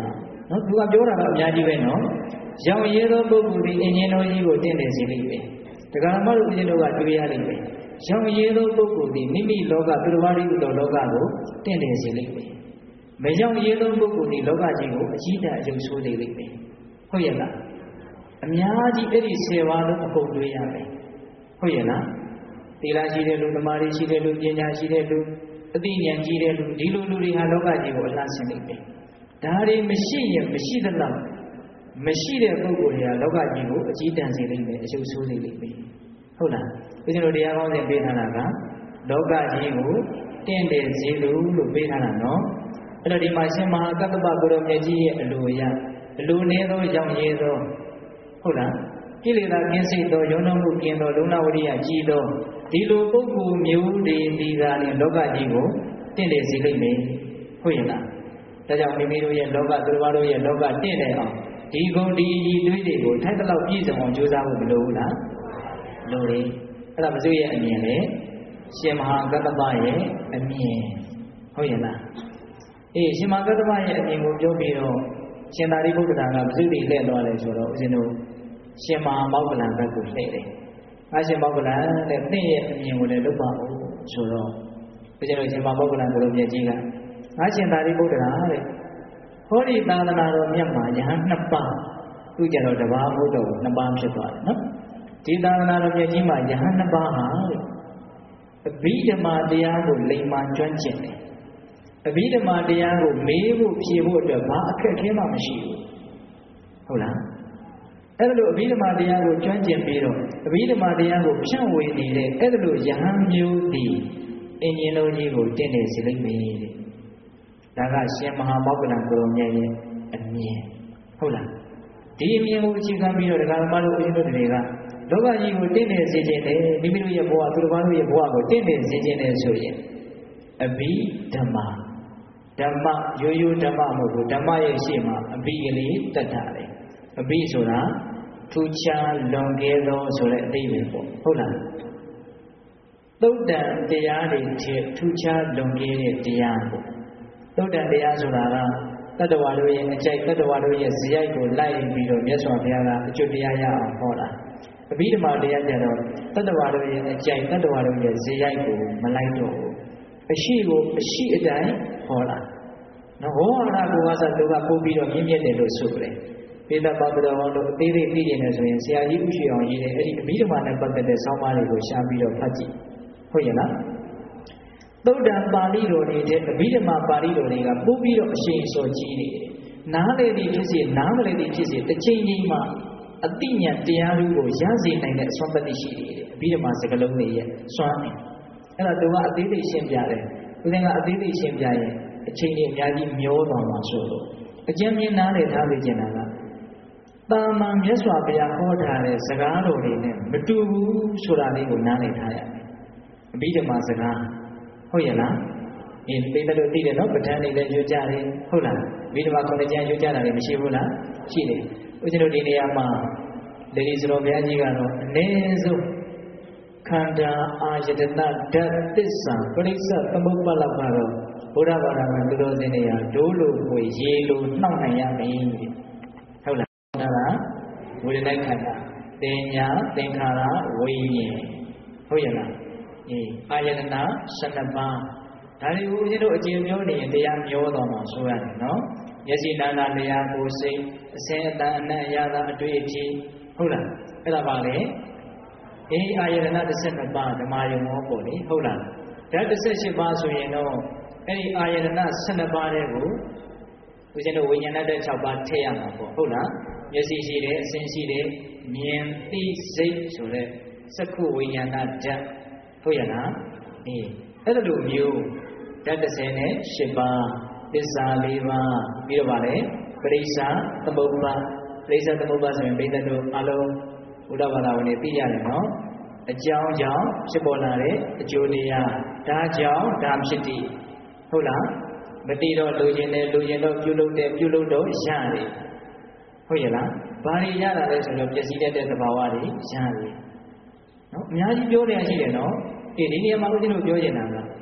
နော်သူကပြောတာကအများကြီးပဲနော်ရောင်ရဲသောပုဂ္ဂိုလ်ဒီအင်ဂျင်တော်ကြီးကိုတင့်တယ်စေလိမ့်မယ်ဒကာမတို့ဦးဇင်းတို့ကတွေ့ရလိမ့်မယ်ရောင်ရဲသောပုဂ္ဂိုလ်ဒီမိမိလောကသူတော်ဘာရိဥတော်လောကကိုတင့်တယ်စေလိမ့်မယ်မရောင်ရဲသောပုဂ္ဂိုလ်ဒီလောကကြီးကိုအကြီးတန်းအယုံဆိုးစေလိမ့်မယ်ဟုတ်ရဲ့လားအများကြီးအဲ့ဒီဆယ်ပါးလုံးအကုန်တွေ့ရမယ်ဟုတ်ရဲ့လားသီလရှိတဲ့လူသမာဓိရှိတဲ့လူပညာရှိတဲ့လူအသိဉာဏ်ကြီးတဲ့လူဒီလိုလူတွေဟာလောကကြီးကိုအလှဆင်းနေတယ်ဒါတွေမရှိရင်မရှိသလောက်မရှိတဲ့ပုဂ္ဂိုလ်တွေကလောကကြီးကိုအကြီးတန်းစေလိမ့်မယ်အရှုပ်ဆိုးစေလိမ့်မယ်ဟုတ်လားဦးဇင်းတို့တရားကောင်းစဉ်ပေးထားတာကလောကကြီးကိုတင့်တယ်စေလို့လို့ပေးထားတာနော်အဲ့တော့ဒီမှာရှင်မဟာကတ္တပကိုရောမြတ်ကြီးရဲ့အလိုအရအလိုနည်းသောရောင်ရဲသောဟုတ်လားကိလေသာကင်းစိတ်သောယုံနှမှုကင်းသောလုံလဝရိယကြီးသောဒီလိုပုဂ္ဂိုလ်မျိုးတွေဒီကနေ့လောကကြီးကိုတင့်တယ်စေလိမ့်မယ်ဟုတ်ရဲ့လားဒါကြောင့်မိမိတို့ရဲ့လောကသူတော်ဘာတို့ရဲ့လောကတင့်တယ်အောင်ဒီဂုဏ်ဒီရည်သွေးတွေကိုထိုက်တလောက်ပြည့်စုံအောင်ကြိုးစားဖို့မလိုဘူးလားလိုတယ်အဲ့ဒါမစိုးရဲ့အမြင်လေရှင်မဟာကတ္တပရဲ့အမြင်ဟုတ်ရဲ့လားအေးရှင်မဟာကတ္တပရဲ့အမြင်ကိုပြောပြီးတော့ရှင်သာရိပုတ္တရာကမစိုးတွေလှည့်သွားတယ်ဆိုတော့ဦးဇင်းတို့ရှင်မဟာမောဂလန်ဘက်ကိုလှည့်တယ်။အားရှင်မောဂလန်တဲ့သင်ရဲ့အမြင်ကိုလည်းလုပ်ပါဦးဆိုတော့ဦးဇင်းတို့ရှင်မဟာမောဂလန်ကိုလိုမြတ်ကြီးကအားရှင်သာရိပုတ္တရာတဲ့ဟောဒီသာသနာတော်မြတ်မှာယဟန်နှစ်ပါးသူကြတော့တပါးမဟုတ်တော့နှစ်ပါးဖြစ်သွားတယ်နော်ဒီသာသနာတော်မြတ်ကြီးမှာယဟန်နှစ်ပါးဟာအဘိဓမ္မာတရားကိုလိမ္မာကျွမ်းကျင်တယ်အဘိဓမ္မာတရားကိုမေးဖို့ဖြေဖို့အတွက်ဘာအခက်အခဲမှမရှိဘူးဟုတ်လားအဲ့ဒါလိုအဘိဓမ္မာတရားကိုကျွမ်းကျင်ပြီးတော့အဘိဓမ္မာတရားကိုဖြန့်ဝေနေတဲ့အဲ့ဒါလိုယဟန်မျိုးဒီအင်ဂျင်တော်ကြီးကိုတင့်တယ်စေလိမ့်မယ်တဲ့ဒါကရှင်မဟာမောဂလန်ကိုရောမြတ်ရဲ့အမြင်ဟုတ်လားဒီအမြင်ကိုအခြေခံပြီးတော့ဒကာမတို့အင်းတို့တွေကလောကကြီးကိုတင့်တယ်စေခြင်းနဲ့မိမိတို့ရဲ့ဘဝသူတော်ဘာတို့ရဲ့ဘဝကိုတင့်တယ်စေခြင်းနဲ့ဆိုရင်အဘိဓမ္မာဓမ္မရိုးရိုးဓမ္မမဟုတ်ဘူးဓမ္မရဲ့ရှေ့မှာအဘိကလေးတတ်တာလေအဘိဆိုတာထူးခြားလွန်ကဲသောဆိုတဲ့အဓိပ္ပာယ်ပေါ့ဟုတ်လားသုတ်တံတရားတွေထဲထူးခြားလွန်ကဲတဲ့တရားပေါ့သုတ်တံတရားဆိုတာကတတ္တဝါတို့ရဲ့အကြိုက်တတ္တဝါတို့ရဲ့ဇယိုက်ကိုလိုက်ပြီးတော့မြတ်စွာဘုရားကအကျွတ်တရားရအောင်ဟောတာအဘိဓမ္မာတရားကျတော့တတ္တဝါတို့ရဲ့အကြိုက်တတ္တဝါတို့ရဲ့ဇယိုက်ကိုမလိုက်တော့ဘူးအရှိကိုအရှိအတိုင်းဟောတာနော်ဟောတာကိုကစားသူကပို့ပြီးတော့မြင့်မြတ်တယ်လို့ဆိုတယ်ပေတပါပတော်ဟောလို့အသေးသေးသိနေတယ်ဆိုရင်ဆရာကြီးဥရှိအောင်ရေးတယ်အဲ့ဒီအဘိဓမ္မာနဲ့ပတ်သက်တဲ့ဆောင်းပါးတွေကိုရှားပြီးတော့ဖတ်ကြည့်ဟုတ်ရဲ့လားသုတ်တံပါဠိတော်တွေတဲ့အဘိဓမ္မာပါဠိတော်တွေကပို့ပြီးတော့အရှိန်စောကြီးနေတယ်နားလေသည်ဖြစ်စေနားမလေသည်ဖြစ်စေတစ်ချိန်ချိန်မှာအတိညာတရားတွေကိုရစေနိုင်တဲ့အစွမ်းတတ္တိရှိတယ်အဘိဓမ္မာစကားလုံးတွေရဲ့စွမ်းတယ်အဲ့ဒါသူကအသေးသေးရှင်းပြတယ်ဦးဇင်းကအသေးသေးရှင်းပြရင်အချိန်ကြီးအများကြီးမျောသွားမှာဆိုလို့အကျဉ်းမြင်နားလေထားပေးချင်တာကတာမန်မြတ်စွာဘုရားဟောထားတဲ့စကားတော်တွေနဲ့မတူဘူးဆိုတာလေးကိုနားလည်ထားရမယ်အဘိဓမ္မာစကားဟုတ်ရဲ့လားဒီပိဋကတို့သိတယ်နော်ပဋ္ဌာန်းတွေလည်းရွတ်ကြတယ်ဟုတ်လားအဘိဓမ္မာခုနှစ်ကျမ်းရွတ်ကြတာလည်းမရှိဘူးလားရှိတယ်ဦးဇင်းတို့ဒီနေရာမှာဒေဒီစတော်ဘုရားကြီးကတော့အနည်းဆုံးခန္ဓာအာယတနာဓာတ်သစ္စာပရိစ္ဆသမုပ္ပါဒလောက်ကတော့ဘုရားဘာသာမှာသူတော်စင်တွေဟာဒိုးလိုကိုရေလိုနှောက်နိုင်ရမယ်ဟုတ်လားဒါကဝေဒနာခန္ဓာတင်ညာသင်္ခါရဝိညာဉ်ဟုတ်ရဲ့လားအေးအာယတနာ၁၂ပါးဒါတွေကိုဦးဇင်းတို့အကျဉ်းပြောနေရင်တရားမျောတော်မှာဆိုရတယ်နော်မျက်စိနာနာတရားကိုယ်စိတ်အစင်းအတန်အနံ့အရာသာအတွေ့အထိဟုတ်လားအဲ့ဒါပါလေအေးအာယတနာ၁၂ပါးဓမ္မယုံမောပေါ့လေဟုတ်လားဓာတ်၁၈ပါးဆိုရင်တော့အဲ့ဒီအာယတနာ၁၂ပါးတွေကိုဦးဇင်းတို့ဝိညာဏတ၆ပါးထည့်ရမှာပေါ့ဟုတ်လားမျက်စိရှိတယ်အစင်းရှိတယ်မြင်သိစိတ်ဆိုတဲ့စက္ခုဝိညာဏဓာတ်ဟုတ်ရလားအေးအဲ့ဒါလိုမျိုးဓာတ်၁၀နဲ့၈ပါးသစ္စာ၄ပါးပြီးတော့ဗာလေပရိစ္ဆာသမုပ္ပါပရိစ္ဆာသမုပ္ပါဆိုရင်ဘိသတို့အလုံးဘုရားဘာသာဝင်တွေသိရတယ်နော်အကြောင်းကြောင့်ဖြစ်ပေါ်လာတဲ့အကျိုးတရားဒါကြောင့်ဒါဖြစ်တည်ဟုတ်လားမတည်တော့လူကျင်တယ်လူကျင်တော့ပြုလုပ်တယ်ပြုလုပ်တော့ရတယ်ဟုတ်ရဲ့လားဘာတွေရတာလဲဆိုတော့ပျက်စီးတတ်တဲ့သဘာဝတွေရတယ်နော်အများကြီးပြောနေရရှိတယ်နော်ဒီဒီနေရာမှာဦးဇင်းတို့ပြောနေတာက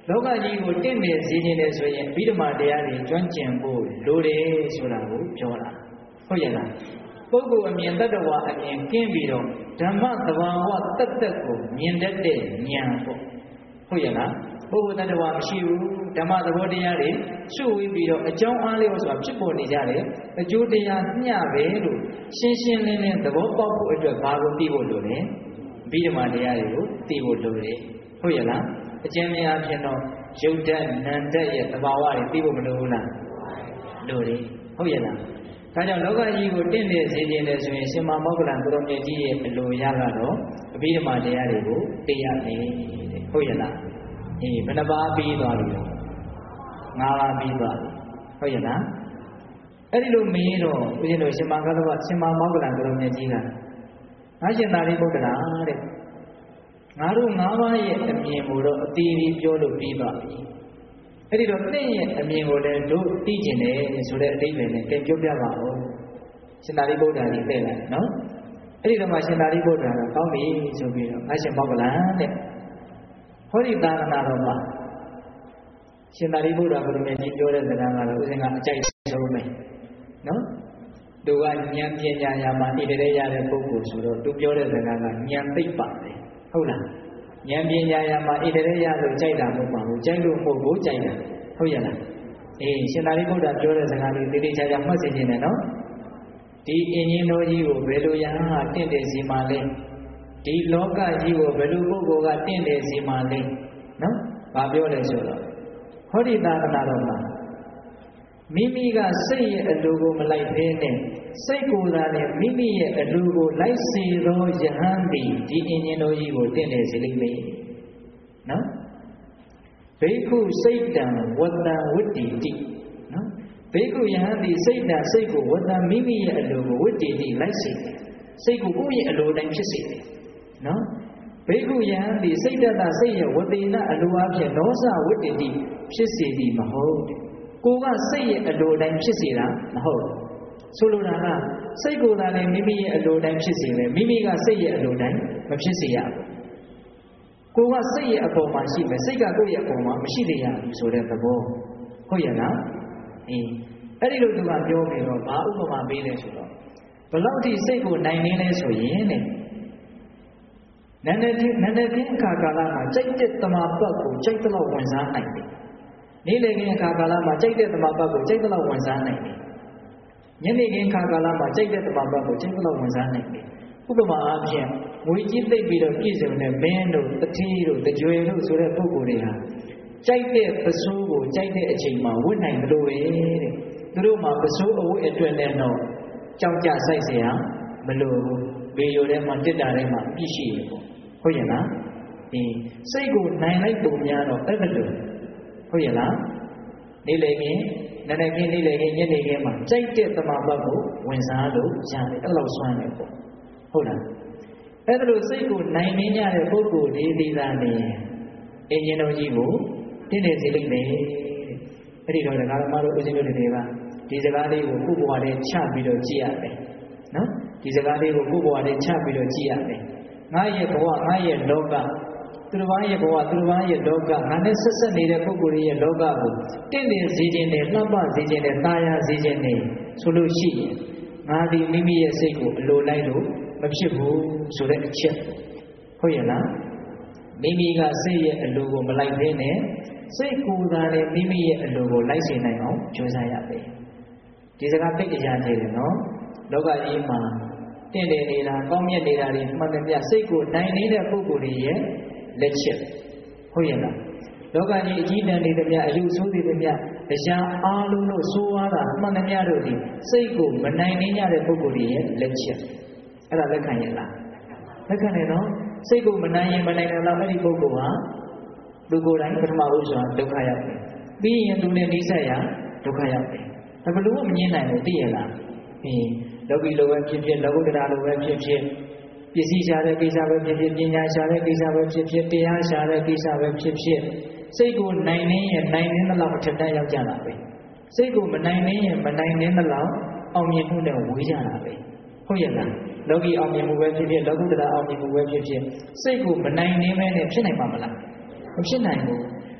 လောကကြီးကိုတင့်တယ်စေခြင်းတယ်ဆိုရင်အဘိဓမ္မာတရားတွေကျွမ်းကျင်ဖို့လိုတယ်ဆိုတာကိုပြောတာဟုတ်ရဲ့လားပုဂ္ဂိုလ်အမြင်တတ္တဝါအမြင်ကင်းပြီးတော့ဓမ္မသဘာဝတတ်တတ်ကိုမြင်တတ်တဲ့ဉာဏ်ပေါ့ဟုတ်ရဲ့လားပုဂ္ဂိုလ်တ attva မရှိဘူးဓမ္မသဘောတရားတွေရှုဝေးပြီးတော့အကြောင်းအားလျော်စွာဖြစ်ပေါ်နေကြတယ်အကျိုးတရားမျှပဲလို့ရှင်းရှင်းလင်းလင်းသဘောပေါက်ဖို့အတွက်ဘာကိုသိဖို့လိုလဲအဘိဓမ္မာတရားတွေကိုသိဖို့လိုတယ်ဟုတ်ရဲ့လားအကျဉ်းများဖြင့်တော့ယုတ်ဓာတ်နံဓာတ်ရဲ့သဘာဝတွေသိဖို့မလိုဘူးလားလိုတယ်ဟုတ်ရဲ့လားဒါကြောင့်လောကကြီးကိုတင့်တယ်စေခြင်းတယ်ဆိုရင်ရှင်မမောဂလန်ကိုရောမြတ်ကြီးရဲ့အလိုရကတော့အဘိဓမ္မာတရားတွေကိုသိရတယ်တဲ့ဟုတ်ရဲ့လားအေးဘယ်နှပါးပြီးသွားပြီလဲငါးပါးပြီးသွားပြီဟုတ်ရဲ့လားအဲ့ဒီလိုမင်းတော့ဦးဇင်းတို့ရှင်မကသဝရှင်မမောဂလန်ကိုရောမြတ်ကြီးကငါရှင်သာရိပုတ္တရာတဲ့ငါတို့ငါးပါးရဲ့အမြင်ကိုတော့အတီးပြီးပြောလို့ပြီးသွားပြီအဲ့ဒီတော့တင့်ရဲ့အမြင်ကိုလည်းတို့သိကျင်တယ်ဆိုတဲ့အတိတ်ပဲနဲ့ပြန်ပြောပြပါဦးရှင်သာရိပုတ္တရာကြီးတဲ့လိုက်နော်အဲ့ဒီတော့မှရှင်သာရိပုတ္တရာကကောင်းပြီဆိုပြီးတော့ငါရှင်မောဂလန်တဲ့ဟောဒီသာသနာတော်မှာရှင်သာရိပုတ္တရာဘုရားမြတ်ကြီးပြောတဲ့စကားကတော့ဦးဇင်းကအကြိုက်ဆုံးပဲနော်သူကဉာဏ်ပညာရာမှာဣတရေရတဲ့ပုဂ္ဂိုလ်ဆိုတော့သူပြောတဲ့စကားကဉာဏ်သိပ်ပါတယ်ဟုတ်လားဉာဏ်ပညာရာမှာဣတရေရလို့ကြိုက်တာမဟုတ်ပါဘူးကြိုက်လို့မဟုတ်ဘူးကြိုက်တာဟုတ်ရဲ့လားအေးရှင်သာရိပုတ္တရာပြောတဲ့စကားလေးတိတိကျကျမှတ်စေခြင်းနဲ့နော်ဒီအင်းကြီးတော်ကြီးကိုဘယ်လိုရဟန်းဟာတင့်တယ်စီမှာလဲဒီလောကကြီးကိုဘယ်လိုပုဂ္ဂိုလ်ကတင့်တယ်စီမှာလဲနော်ဘာပြောလဲဆိုတော့ဟောဒီသာသနာတော်မှာမိမိကစိတ်ရဲ့အလိုကိုမလိုက်ဘဲနဲ့စိတ်ကိုယ်သာနဲ့မိမိရဲ့အလိုကိုလိုက်စေသောယဟန်သည်ဒီအင်းကြီးတော်ကြီးကိုတင့်တယ်စေလိမ့်မယ်နော်ဘိက္ခုစိတ်တံဝတ္တံဝတ္တိတိနော်ဘိက္ခုယဟန်သည်စိတ်တံစိတ်ကိုဝတ္တံမိမိရဲ့အလိုကိုဝတ္တိတိလိုက်စေတယ်စိတ်ကိုကိုယ့်ရဲ့အလိုတိုင်းဖြစ်စေတယ်နော်ဘိက္ခုယဟန်သည်စိတ်တတစိတ်ရဲ့ဝတိနာအလိုအဖြစ်နောစဝတ္တိတိဖြစ်စေသည်မဟုတ်ကိုကစိတ်ရဲ့အလိုတိုင်းဖြစ်စေတာမဟုတ်ဆိုလိုတာကစိတ်ကိုယ်သာလည်းမိမိရဲ့အလိုတိုင်းဖြစ်စေပဲမိမိကစိတ်ရဲ့အလိုတိုင်းမဖြစ်စေရဘူးကိုကစိတ်ရဲ့အပေါ်မှာရှိမယ်စိတ်ကကိုယ့်ရဲ့အပေါ်မှာမရှိသေးရဘူးဆိုတဲ့သဘောဟုတ်ရဲ့လားအေးအဲ့ဒီလိုသူကပြောပြီးတော့ဘာဥပမာပေးလဲဆိုတော့ဘယ်လောက်ထိစိတ်ကိုနိုင်နေလဲဆိုရင်တဲ့နန္ဒတိနန္ဒတိအခါကာလမှာကြိုက်တဲ့တမာပတ်ကိုကြိုက်တဲ့လောက်ဝင်စားနိုင်တယ်နေ့လည်ခင်းအခါကာလမှာကြိုက်တဲ့တမာပတ်ကိုကြိုက်တဲ့လောက်ဝင်စားနိုင်တယ်ညနေခင်းအခါကာလမှာကြိုက်တဲ့တမာပတ်ကိုကြိုက်တဲ့လောက်ဝင်စားနိုင်တယ်ဥပမာအားဖြင့်ငွေကြီးသိပ်ပြီးတော့ပြည့်စုံတဲ့မင်းတို့တတိတို့တကြွယ်တို့ဆိုတဲ့ပုဂ္ဂိုလ်တွေဟာကြိုက်တဲ့ပစိုးကိုကြိုက်တဲ့အချိန်မှာဝတ်နိုင်လို့ပဲတဲ့သူတို့မှာပစိုးအဝတ်အတွက်နဲ့တော့ကြောက်ကြဆိုင်เสียမလို့ဘေရိုထဲမှာတစ်တာထဲမှာပြည့်ရှိတယ်ပေါ့ဟုတ်ရဲ့လားဒီစိတ်ကိုနိုင်လိုက်ပုံများတော့အဲ့ဒါလို့ဟုတ်ရဲ့လားနေ့လေခင်းနည်းနည်းခင်းနေ့လေခင်းညနေခင်းမှာကြိုက်တဲ့တမာပတ်ကိုဝင်စားလို့ရတယ်အဲ့လိုဆွမ်းတယ်ပေါ့ဟုတ်လားအဲ့ဒါလို့စိတ်ကိုနိုင်နေကြတဲ့ပုဂ္ဂိုလ်ဒီဒီသားနေအင်းရှင်တော်ကြီးကိုတင့်တယ်စေလိမ့်မယ်အဲ့ဒီတော့ဒကာဓမ္မတို့ဦးဇင်းတို့တွေကဒီစကားလေးကိုကိုယ့်ဘဝထဲချပြီးတော့ကြည့်ရတယ်နော်ဒီစကားလေးကိုကိုယ့်ဘဝထဲချပြီးတော့ကြည့်ရတယ်ငါရဲ့ဘဝငါရဲ့လောကသူတစ်ပါးရဲ့ဘဝသူတစ်ပါးရဲ့လောကငါနဲ့ဆက်ဆက်နေတဲ့ပုဂ္ဂိုလ်ရဲ့လောကကိုတင့်တယ်စေခြင်းနဲ့လှပစေခြင်းနဲ့တာယာစေခြင်းနဲ့ဆိုလို့ရှိရင်ငါဒီမိမိရဲ့စိတ်ကိုအလိုလိုက်လို့မဖြစ်ဘူးဆိုတဲ့အချက်ဟုတ်ရဲ့လားမိမိကစိတ်ရဲ့အလိုကိုမလိုက်ဘဲနဲ့စိတ်ကိုယ်သာလည်းမိမိရဲ့အလိုကိုလိုက်စေနိုင်အောင်ကြိုးစားရမယ်ဒီစကားသိအရာကြီးတယ်နော်လောကကြီးမှာတင့်တယ်နေတာကောင်းမြတ်နေတာတွေမှန်တယ်ပြစိတ်ကိုနိုင်နေတဲ့ပုဂ္ဂိုလ်တွေရဲ့လက်ချက်ဟုတ်ရဲ့လားလောကကြီးအကြီးတန်းနေသည်မြအယူဆိုးသည်မြတရားအားလုံးလို့ဆိုးရတာမှန်တယ်မြတို့ဒီစိတ်ကိုမနိုင်နေကြတဲ့ပုဂ္ဂိုလ်တွေရဲ့လက်ချက်အဲ့ဒါလက်ခံရဲ့လားလက်ခံတယ်နော်စိတ်ကိုမနိုင်ရင်မနိုင်တယ်လားအဲ့ဒီပုဂ္ဂိုလ်ဟာသူကိုယ်တိုင်ပထမဥစ္စာဒုက္ခရောက်တယ်ပြီးရင်သူနဲ့နှိစက်ရဒုက္ခရောက်တယ်ဒါဘယ်လိုမှမငြင်းနိုင်ဘူးသိရလားအင်းလောကီလိုပဲဖြစ်ဖြစ်လောကုတ္တရာလိုပဲဖြစ်ဖြစ်ပစ္စည်းရှာတဲ့ကိစ္စပဲဖြစ်ဖြစ်ပညာရှာတဲ့ကိစ္စပဲဖြစ်ဖြစ်တရားရှာတဲ့ကိစ္စပဲဖြစ်ဖြစ်စိတ်ကိုနိုင်နေရင်နိုင်နေသလောက်အထက်တန်းရောက်ကြတာပဲစိတ်ကိုမနိုင်နေရင်မနိုင်နေသလောက်အောင်မြင်မှုနဲ့ဝေးကြတာပဲဟုတ်ရဲ့လားလောကီအောင်မြင်မှုပဲဖြစ်ဖြစ်လောကုတ္တရာအောင်မြင်မှုပဲဖြစ်ဖြစ်စိတ်ကိုမနိုင်နေမဲနဲ့ဖြစ်နိုင်မှာမလားမဖြစ်နိုင်ဘူး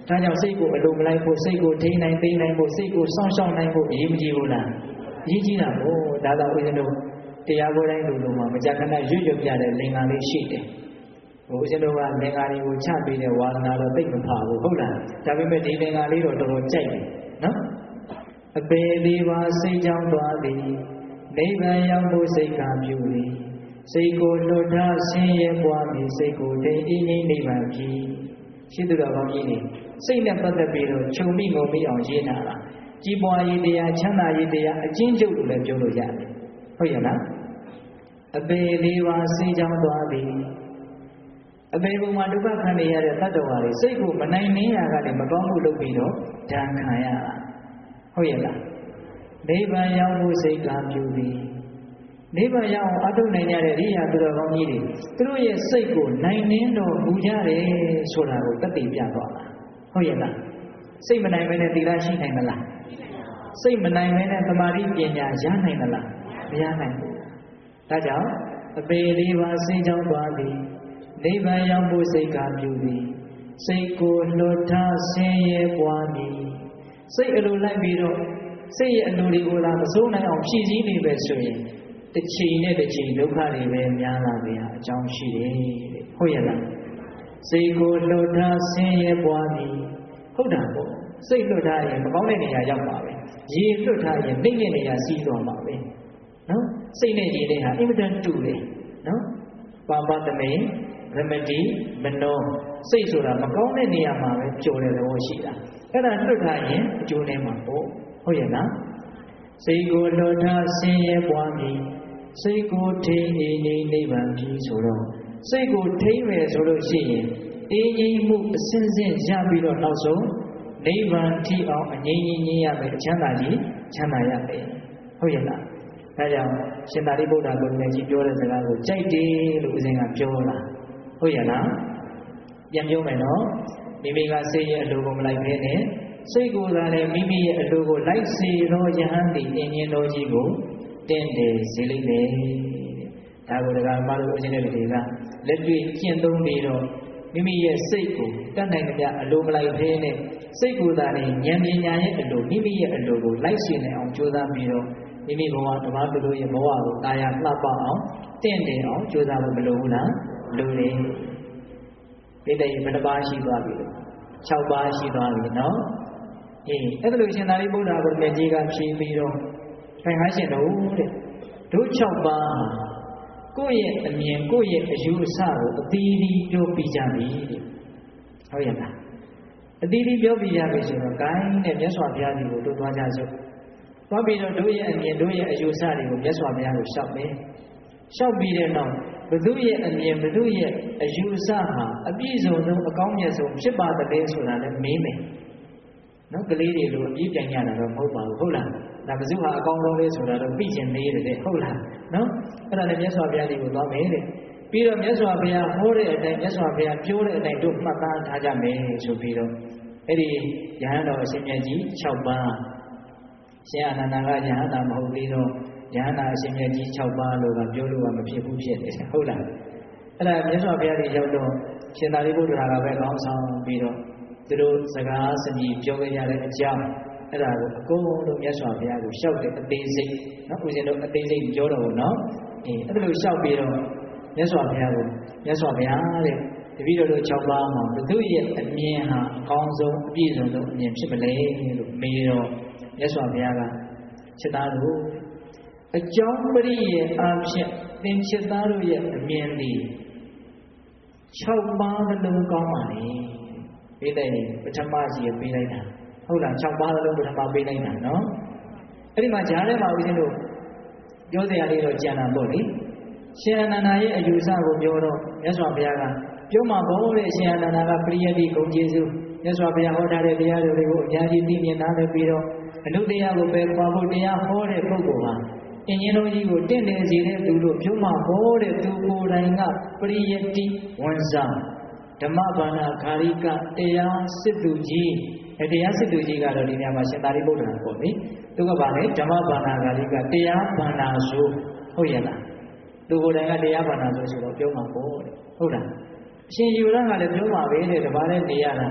ဒါကြောင့်စိတ်ကိုအလိုမလိုက်ဖို့စိတ်ကိုထိန်းနိုင်သိနိုင်ဖို့စိတ်ကိုစောင့်ရှောက်နိုင်ဖို့အရေးမကြီးဘူးလားအရေးကြီးတာပေါ့ဒါသာဦးဇင်းတို့တရားကိုယ်တိုင်းလူလူမှာမကြခဏရွတ်ရွတ်ပြတဲ့လင်္ကာလေးရှိတယ်ဟိုဦးဇင်းတို့ကလင်္ကာလေးကိုချပေးတဲ့ဝါဒနာတော့သိမဖာဘူးဟုတ်လားဒါပေမဲ့ဒီလင်္ကာလေးတော့တော်တော်ကြိုက်တယ်နော်အပေလေးပါစိတ်ကြောင့်သွားသည်နိဗ္ဗာန်ရောက်ဖို့စိတ်ကပြုသည်စိတ်ကိုလွတ်ထားဆင်းရဲပွားပြီးစိတ်ကိုတိမ်အင်းငိမ့်နိဗ္ဗာန်ဖြစ်ရှိသူတော်ကောင်းကြီးနေစိတ်နဲ့ပတ်သက်ပြီးတော့ခြုံမိငုံမိအောင်ရေးနာတာကြီးပွားရေးတရားချမ်းသာရေးတရားအကျဉ်းချုပ်လို့လည်းပြောလို့ရတယ်ဟုတ်ရဲ့လားအပေလေးပါစိတ်ကြောင့်သွားသည်အပေပုံမှာဒုက္ခခံနေရတဲ့တတ္တဝါတွေစိတ်ကိုမနိုင်နှင်းရကနေမကောင်းမှုလုပ်ပြီးတော့ဒဏ်ခံရတာဟုတ်ရဲ့လားနိဗ္ဗာန်ရောက်ဖို့စိတ်ကပြုသည်နိဗ္ဗာန်ရောက်အောင်အထုနိုင်ကြတဲ့ရိယာသူတော်ကောင်းကြီးတွေသူတို့ရဲ့စိတ်ကိုနိုင်နှင်းတော်မူကြတယ်ဆိုတာကိုသက်သေပြသွားတာဟုတ်ရဲ့လားစိတ်မနိုင်ဘဲနဲ့သီလရှိနိုင်မလားစိတ်မနိုင်ဘဲနဲ့သမာဓိပညာရနိုင်မလားမရနိုင်ဘူးဒါကြောင့်အပေလေးပါစိတ်ကြောင့်သွားသည်နိဗ္ဗာန်ရောက်ဖို့စိတ်ကပြုသည်စိတ်ကိုလွတ်ထားဆင်းရဲပွားမည်စိတ်အလိုလိုက်ပြီးတော့စိတ်ရဲ့အလိုတွေကိုလာမစိုးနိုင်အောင်ဖြည့်ဆည်းနေပဲဆိုရင်တစ်ချိန်နဲ့တစ်ချိန်ဒုက္ခတွေပဲများလာကြအကြောင်းရှိတယ်တဲ့ဟုတ်ရဲ့လားစိတ်ကိုလွတ်ထားဆင်းရဲပွားမည်ဟုတ်တာပေါ့စိတ်လွတ်ထားရင်မကောင်းတဲ့နေရာရောက်ပါပဲရေလွတ်ထားရင်နှိမ့်တဲ့နေရာစီးသွားမှာပဲနော်စိတ်နဲ့ရေနဲ့ဟာအင်မတန်တူတယ်နော်ပါပတမေရမတိမနောစိတ်ဆိုတာမကောင်းတဲ့နေရာမှာပဲကြိုတဲ့သဘောရှိတာအဲ့ဒါလွတ်ထားရင်အကျိုးနဲ့မှာပေါ့ဟုတ်ရဲ့လားစိတ်ကိုလွတ်ထားဆင်းရဲပွားမည်စိတ်ကိုထိန်းနေနေနိဗ္ဗာန်ကြီးဆိုတော့စိတ်ကိုထိန်းမယ်ဆိုလို့ရှိရင်အေးငြိမ်မှုအစဉ်စဉ်ရပြီးတော့နောက်ဆုံးနိဗ္ဗာန်ထိအောင်အငြိမ်းကြီးကြီးရမယ်အချမ်းသာကြီးချမ်းသာရမယ်ဟုတ်ရဲ့လားဒါကြောင့်ရှင်သာရိပုတ္တရာကိုယ်နဲ့ကြီးပြောတဲ့စကားကိုကြိုက်တယ်လို့ဦးဇင်းကပြောလာဟုတ်ရဲ့လားပြန်ပြောမယ်နော်မိမိကစိတ်ရဲ့အလိုကိုမလိုက်ဘဲနဲ့စိတ်ကိုယ်သာလည်းမိမိရဲ့အလိုကိုလိုက်စေသောယဟန်သည်အင်းရင်တော်ကြီးကိုတင့်တယ်စေလိမ့်မယ်ဒါကိုတရားမလို့ဦးဇင်းတို့တွေကလက်တွေ့ကျင့်သုံးပြီးတော့မိမိရဲ့စိတ်ကိုတတ်နိုင်ကြအလိုမလိုက်ဘဲနဲ့စိတ်ကိုယ်သာလည်းဉာဏ်ပညာရဲ့အလိုမိမိရဲ့အလိုကိုလိုက်စေနိုင်အောင်ကြိုးစားပြီးတော့မိမိဘဝဓမ္မသူတို့ရဲ့ဘဝကိုတာယာလှပအောင်တင့်တယ်အောင်ကြိုးစားဖို့မလိုဘူးလားလိုတယ်ဒီတည်းဘယ်နှပါးရှိသွားပြီလဲ၆ပါးရှိသွားပြီနော်အေးအဲ့ဒါလို့ရှင်သာရိပုတ္တရာကိုမြတ်ကြီးကဖြေပြီးတော့ခိုင်ဟာရှင်တို့တဲ့တို့၆ပါးကိုယ့်ရဲ့အမြင်ကိုယ့်ရဲ့အယူအဆကိုအသီးသီးပြောပြကြပြီတဲ့ဟုတ်ရဲ့လားအသီးသီးပြောပြကြပြီဆိုတော့ gain နဲ့မြတ်စွာဘုရားကြီးကိုတို့သွားကြစို့သွားပြီးတော့တို့ရဲ့အမြင်တို့ရဲ့အယူအဆတွေကိုမြတ်စွာဘုရားကိုရှောက်မယ်ရှောက်ပြီးတဲ့နောက်ဘုသူရဲ့အမြင်ဘုသူရဲ့အယူအဆဟာအပြည့်စုံဆုံးအကောင်းမြတ်ဆုံးဖြစ်ပါတယ်ဆိုတာလည်းမေးမယ်နော်ကလေးတွေလိုအပြည့်ပြန်ကြတာတော့မဟုတ်ပါဘူးဟုတ်လားဒါဘုသူဟာအကောင်းဆုံးလေးဆိုတာတော့သိချင်သေးတယ်တဲ့ဟုတ်လားနော်အဲ့ဒါလည်းမြတ်စွာဘုရားကြီးကိုသွားမယ်တဲ့ပြီးတော့မြတ်စွာဘုရားဟောတဲ့အတိုင်းမြတ်စွာဘုရားပြောတဲ့အတိုင်းတို့မှတ်သားထားကြမယ်ဆိုပြီးတော့အဲ့ဒီယဟန်တော်အရှင်မြတ်ကြီး၆ပါးရှင်အာနန္ဒာကယဟန်တာမဟုတ်သေးတော့ယဟန်တာအရှင်မြတ်ကြီး၆ပါးလို့ကပြောလို့ကမဖြစ်ဘူးဖြစ်နေတယ်ဟုတ်လားအဲ့ဒါမြတ်စွာဘုရားကြီးရောက်တော့ရှင်သာရိပုတ္တရာကပဲကောင်းဆောင်ပြီးတော့သူတို့စကားစမြည်ပြောခဲ့ကြတဲ့အကြောင်းအဲ့ဒါကိုအကုန်လုံးမြတ်စွာဘုရားကိုရှောက်တဲ့အသေးစိတ်နော်ဦးဇင်းတို့အသေးစိတ်ပြောတော့ဘူးနော်အေးအဲ့ဒါလို့ရှောက်ပြီးတော့မြတ်စွာဘုရားကိုမြတ်စွာဘုရားတဲ့တပည့်တော်တို့၆ပါးမှာဘုသူရဲ့အမြင်ဟာအကောင်းဆုံးအပြည့်စုံဆုံးအမြင်ဖြစ်မလဲလို့မေးတော့မြတ်စွာဘုရားကချက်သားတို့အကြောင်းပရိယေအားဖြင့်သင်ချက်သားတို့ရဲ့အမြင်သည်၆ပါးလုံးကောင်းပါလေပေးလိုက်ရင်ပထမစီရပေးလိုက်တာဟုတ်လား၆ပါးလုံးပထမပေးလိုက်တာနော်အဲ့ဒီမှာဂျားထဲမှာဦးဇင်းတို့ပြောစရာလေးတော့ကြံတာပေါ့လေရှင်အနန္ဒာရဲ့အယူဆကိုပြောတော့မြတ်စွာဘုရားကပြောမှာဘောတဲ့ရှင်အနန္ဒာကပရိယတိဂုဏ်ကျေးဇူးမြတ်စွာဘုရားဟောထားတဲ့တရားတွေကိုအများကြီးသိမြင်နားလည်ပြီးတော့အနုတရားကိုပဲခွာဖို့တရားဟောတဲ့ပုဂ္ဂိုလ်ဟာအင်းကြီးတော်ကြီးကိုတင့်တယ်စေတဲ့သူတို့ပြောမှာဘောတဲ့သူကိုယ်တိုင်ကပရိယတိဝန်စားဓမ္မဘာနာခာရိကတရားစစ်သူကြီးအဲတရားစစ်သူကြီးကတော့ဒီနေရာမှာရှင်သာရိပုတ္တရာပေါ့လေသူကပါလေဓမ္မဘာနာခာရိကတရားဘာနာဆိုဟုတ်ရဲ့လားသူကိုယ်တိုင်ကတရားဘာနာဆိုဆိုတော့ပြောမှာပေါ့တဲ့ဟုတ်လားအရှင်ယူရကလည်းပြောမှာပဲတဲ့တပါးနဲ့နေရတာ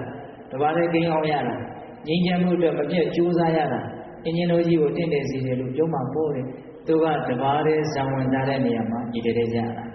တပါးလေးကိန်းအောင်ရတာငြိမ်းချမ်းမှုအတွက်မပြတ်ကြိုးစားရတာအင်းကြီးတို့ကြီးကိုတင့်တယ်စီတယ်လို့ပြောမှပို့တယ်သူကတပါးလေးဇံဝင်စားတဲ့နေရာမှာကြည်တဲ့ကြတာ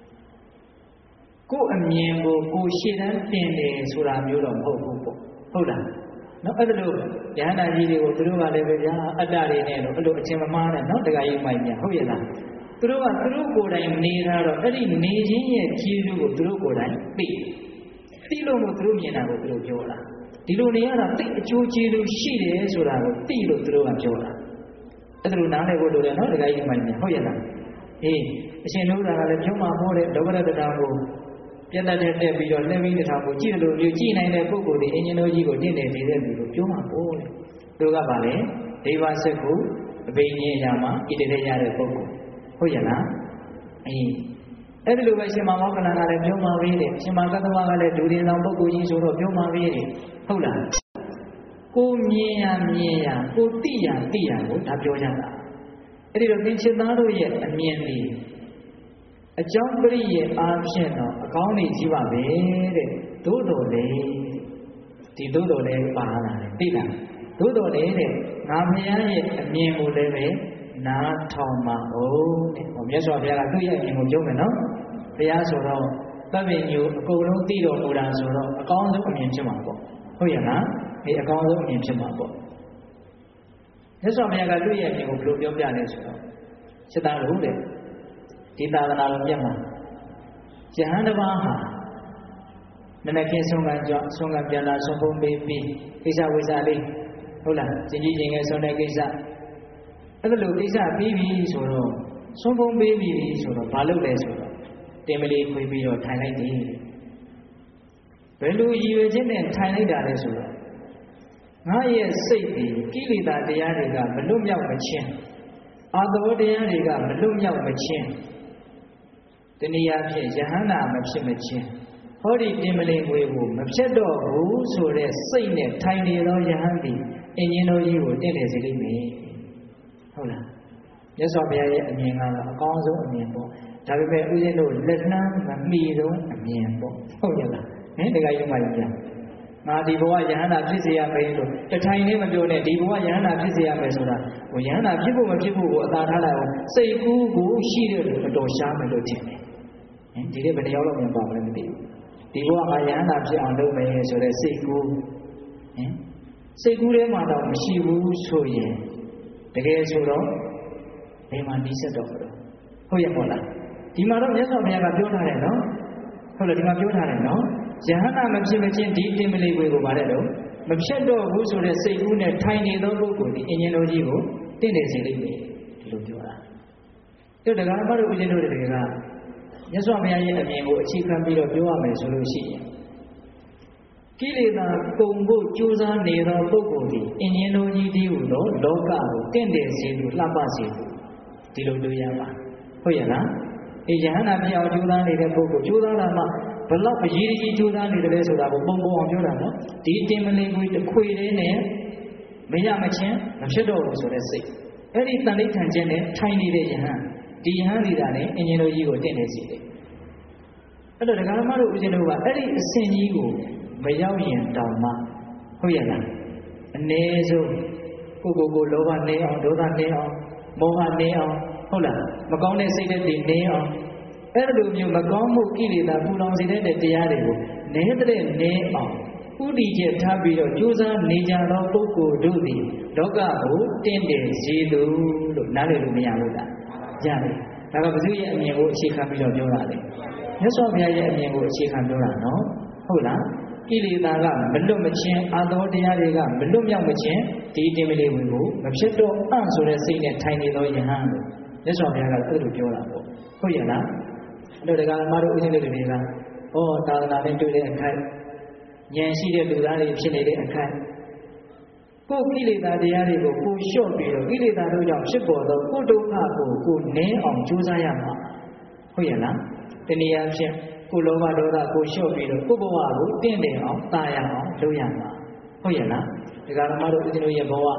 ကိုယ်အမြင်ကိုကိုရှေ့တန်းတင်တယ်ဆိုတာမျိုးတော့မဟုတ်ဘူးပေါ့ဟုတ်လားနော်အဲ့ဒါလို့ဉာဏ်နာကြီးတွေကိုသူတို့ကလည်းပဲဗျာအတ္တတွေနဲ့လို့အဲ့လိုအချင်းမမှားနဲ့နော်တခါကြီးမိုက်မြဟုတ်ရဲ့လားသူတို့ကသူတို့ကိုယ်တိုင်နေတာတော့အဲ့ဒီနေခြင်းရဲ့ကျေးဇူးကိုသူတို့ကိုယ်တိုင်သိသိလို့မို့သူတို့မြင်တာကိုသူတို့ပြောတာဒီလိုနေရတာသိအကျိုးကျေးဇူးရှိတယ်ဆိုတာကိုသိလို့သူတို့ကပြောတာအဲ့ဒါလို့နားလည်ဖို့လိုတယ်နော်တခါကြီးမိုက်မြဟုတ်ရဲ့လားအေးအရှင်တို့ကလည်းပြောမှဟောတဲ့လောကရတ္တကိုပြတ်တတ်တဲ့တက်ပြီးတော့လက်ပြီးတစ်ထောင်ကိုကြည့်လို့ကြည့်နိုင်တဲ့ပုဂ္ဂိုလ်ဒီအင်ဂျင်တော်ကြီးကိုတင့်တယ်နေတဲ့လူကိုပြောမှာပို့တယ်သူကပါလေဒေဝစက္ခုအဘိညာဉ်ရာမှာဣတိတဲ့ရတဲ့ပုဂ္ဂိုလ်ဟုတ်ရလားအေးအဲ့ဒီလိုပဲရှင်မောဂလန်ကလည်းပြောမှာပဲတဲ့ရှင်မကတ္တဝါကလည်းဒူရင်ဆောင်ပုဂ္ဂိုလ်ကြီးဆိုတော့ပြောမှာပဲတဲ့ဟုတ်လားကိုမြင်ရမြင်ရကိုသိရသိရကိုဒါပြောကြတာအဲ့ဒီတော့သင်္ချစ်သားတို့ရဲ့အမြင်ဒီအကြောင်းပရိယေအားဖြင့်တော့အကောင်းကြီးကြီးပါပဲတဲ့သို့တော်လေဒီသို့တော်လေပါလာတယ်သိလားသို့တော်လေတဲ့ငါဘုရားရဲ့အမြင်ကိုလည်းပဲနားထောင်ပါဦးတဲ့ဟောမြတ်စွာဘုရားကသူ့ရဲ့အမြင်ကိုပြောမယ်နော်ဘုရားဆိုတော့သဗ္ဗညုအကုန်လုံးသိတော်မူတာဆိုတော့အကောင်းဆုံးအမြင်ဖြစ်မှာပေါ့ဟုတ်ရဲ့လားဒီအကောင်းဆုံးအမြင်ဖြစ်မှာပေါ့မြတ်စွာဘုရားကသူ့ရဲ့အမြင်ကိုဘယ်လိုပြောပြလဲဆိုတော့စိတ္တလို့တဲ့ဒီသာသနာတော်ပြတ်မှာယဟန်တစ်ပါးဟာနည်းနည်းခင်းဆုံးကကြွဆုံးကပြန်လာဆုံးပုံပေးပြီးကိစ္စဝိစ္စလေးဟုတ်လားကြီးကြီးချင်းငယ်ဆုံးတဲ့ကိစ္စအဲ့ဒါလိုကိစ္စပြီးပြီဆိုတော့ဆုံးပုံပေးပြီဆိုတော့ဘာလုပ်လဲဆိုတော့တင်မလေးခွေးပြီးတော့ထိုင်လိုက်တယ်ဘယ်လိုရည်ရွယ်ချက်နဲ့ထိုင်လိုက်တာလဲဆိုတော့ငါရဲ့စိတ်ဒီကိလေသာတရားတွေကမလွတ်မြောက်မချင်းအာသဝတရားတွေကမလွတ်မြောက်မချင်းတနည်းအားဖြင့်ယဟန္တာမဖြစ်မချင်းဟောဒီတင်မလင်ငွေကိုမဖြတ်တော့ဘူးဆိုတဲ့စိတ်နဲ့ထိုင်နေသောယဟန်သည်အင်ဂျင်တော်ကြီးကိုတင့်တယ်စေလိမ့်မယ်ဟုတ်လားမြတ်စွာဘုရားရဲ့အမြင်ကတော့အကောင်းဆုံးအမြင်ပေါ့ဒါပေမဲ့ဦးဇင်းတို့လက်နှမ်းမမီဆုံးအမြင်ပေါ့ဟုတ်ရဲ့လားဟင်တခါရုံမှကြီးပြန်ငါဒီဘဝယဟန္တာဖြစ်စေရမယ်လို့တထိုင်နဲ့မပြောနဲ့ဒီဘဝယဟန္တာဖြစ်စေရမယ်ဆိုတာဟိုယဟန္တာဖြစ်ဖို့မဖြစ်ဖို့ကိုအသာထားလိုက်အောင်စိတ်ကူးကိုရှိတဲ့လူမတော်ရှားမယ်လို့ထင်တယ်ဟင်ဒီနေ့ဘယ်နှယောက်လောက်ပြန်ပါမလဲမသိဘူးဒီဘဝငါယဟန္တာဖြစ်အောင်လုပ်မယ်ဆိုတဲ့စိတ်ကူးဟင်စိတ်ကူးထဲမှာတော့မရှိဘူးဆိုရင်တကယ်ဆိုတော့ဘယ်မှာနှိစက်တော့လို့ဟုတ်ရဲ့ပေါ့လားဒီမှာတော့မြတ်စွာဘုရားကပြောထားတယ်နော်ဟုတ်လားဒီမှာပြောထားတယ်နော်ယဟန္တာမဖြစ်မချင်းဒီတင်မလေးကိုကိုပါတယ်တော့မဖြတ်တော့ဘူးဆိုတဲ့စိတ်ကူးနဲ့ထိုင်နေသောပုဂ္ဂိုလ်ဒီအင်ဂျင်တော်ကြီးကိုတင့်တယ်စေလိမ့်မယ်ဒီလိုပြောတာအဲ့ဒါကမတို့ဦးဇင်းတို့တွေကမြတ်စွာဘုရားရဲ့အမြင်ကိုအခြေခံပြီးတော့ပြောရမယ်ဆိုလို့ရှိရင်ကိလေသာကုန်ဖို့ကြိုးစားနေသောပုဂ္ဂိုလ်ဒီအင်ဂျင်တော်ကြီးဒီဟုသောလောကကိုတင့်တယ်စေလို့လှပစေလို့ဒီလိုတွေ့ရပါဟုတ်ရဲ့လားဒီယဟန္တာဖြစ်အောင်ကြိုးစားနေတဲ့ပုဂ္ဂိုလ်ကြိုးစားတာမှဘလောက်အရေးကြီးကြိုးစားနေတယ်လဲဆိုတာကိုပုံပုံအောင်ပြောတာနော်ဒီတင်မလင်ကိုတစ်ခွေလေးနဲ့မရမချင်းမဖြစ်တော့ဘူးဆိုတဲ့စိတ်အဲ့ဒီတန်ဋိဌာန်ခြင်းနဲ့ထိုင်နေတဲ့ယဟန်ဒီယဟန်တွေကလည်းအင်ဂျင်တော်ကြီးကိုတင့်တယ်စီတယ်အဲ့တော့ဒကာမတို့ဦးဇင်းတို့ကအဲ့ဒီအစဉ်ကြီးကိုမရောက်ရင်တောင်မှဟုတ်ရဲ့လားအ ਨੇ ဆုံးကိုကိုကိုလောဘနေအောင်ဒေါသနေအောင်မောဟနေအောင်ဟုတ်လားမကောင်းတဲ့စိတ်တွေနေအောင်အဲ့လိုမျိုးမကောင်းမှုကိလေသာပူလောင်စေတဲ့တရားတွေကိုနည်းတဲ့နည်းအောင်ဥတည်ချက်ထားပြီးတော့ကြိုးစားနေကြသောပုဂ္ဂိုလ်တို့သည်လောကကိုတင့်တယ်စေလို့လို့နားလည်လို့မရဘူးလားရတယ်ဒါကဘုရားရဲ့အမြင်ကိုအခြေခံပြီးတော့ပြောတာလေမြတ်စွာဘုရားရဲ့အမြင်ကိုအခြေခံပြောတာနော်ဟုတ်လားကိလေသာကမလွတ်မချင်းအာသောတရားတွေကမလွတ်မြောက်မချင်းဒီတင်မလေးဝင်ကိုမဖြစ်တော့အံ့ဆိုတဲ့စိတ်နဲ့ထိုင်နေသောယဟန်လို့မြတ်စွာဘုရားကအဲ့လိုပြောတာပေါ့ဟုတ်ရဲ့လားအဲ့တော့ဒကာမတို့ဦးဇင်းတို့တွေကဩသာသနာနဲ့တွေ့တဲ့အခိုက်ဉာဏ်ရှိတဲ့လူသားတွေဖြစ်နေတဲ့အခိုက်ကိုယ်ကိလေသာတရားတွေကိုကိုလျှော့ပြီးတော့ကိလေသာတို့ကြောင့်ဖြစ်ပေါ်သောကိုယ်ဒုက္ခကိုကိုနည်းအောင်ကြိုးစားရမှာဟုတ်ရဲ့လားတနည်းအားဖြင့်ကိုလောဘဒေါသကိုလျှော့ပြီးတော့ကိုယ့်ဘဝကိုတင့်တယ်အောင်တာရအောင်လုပ်ရမှာဟုတ်ရဲ့လားဒကာမတို့ဦးဇင်းတို့ရဲ့ဘဝ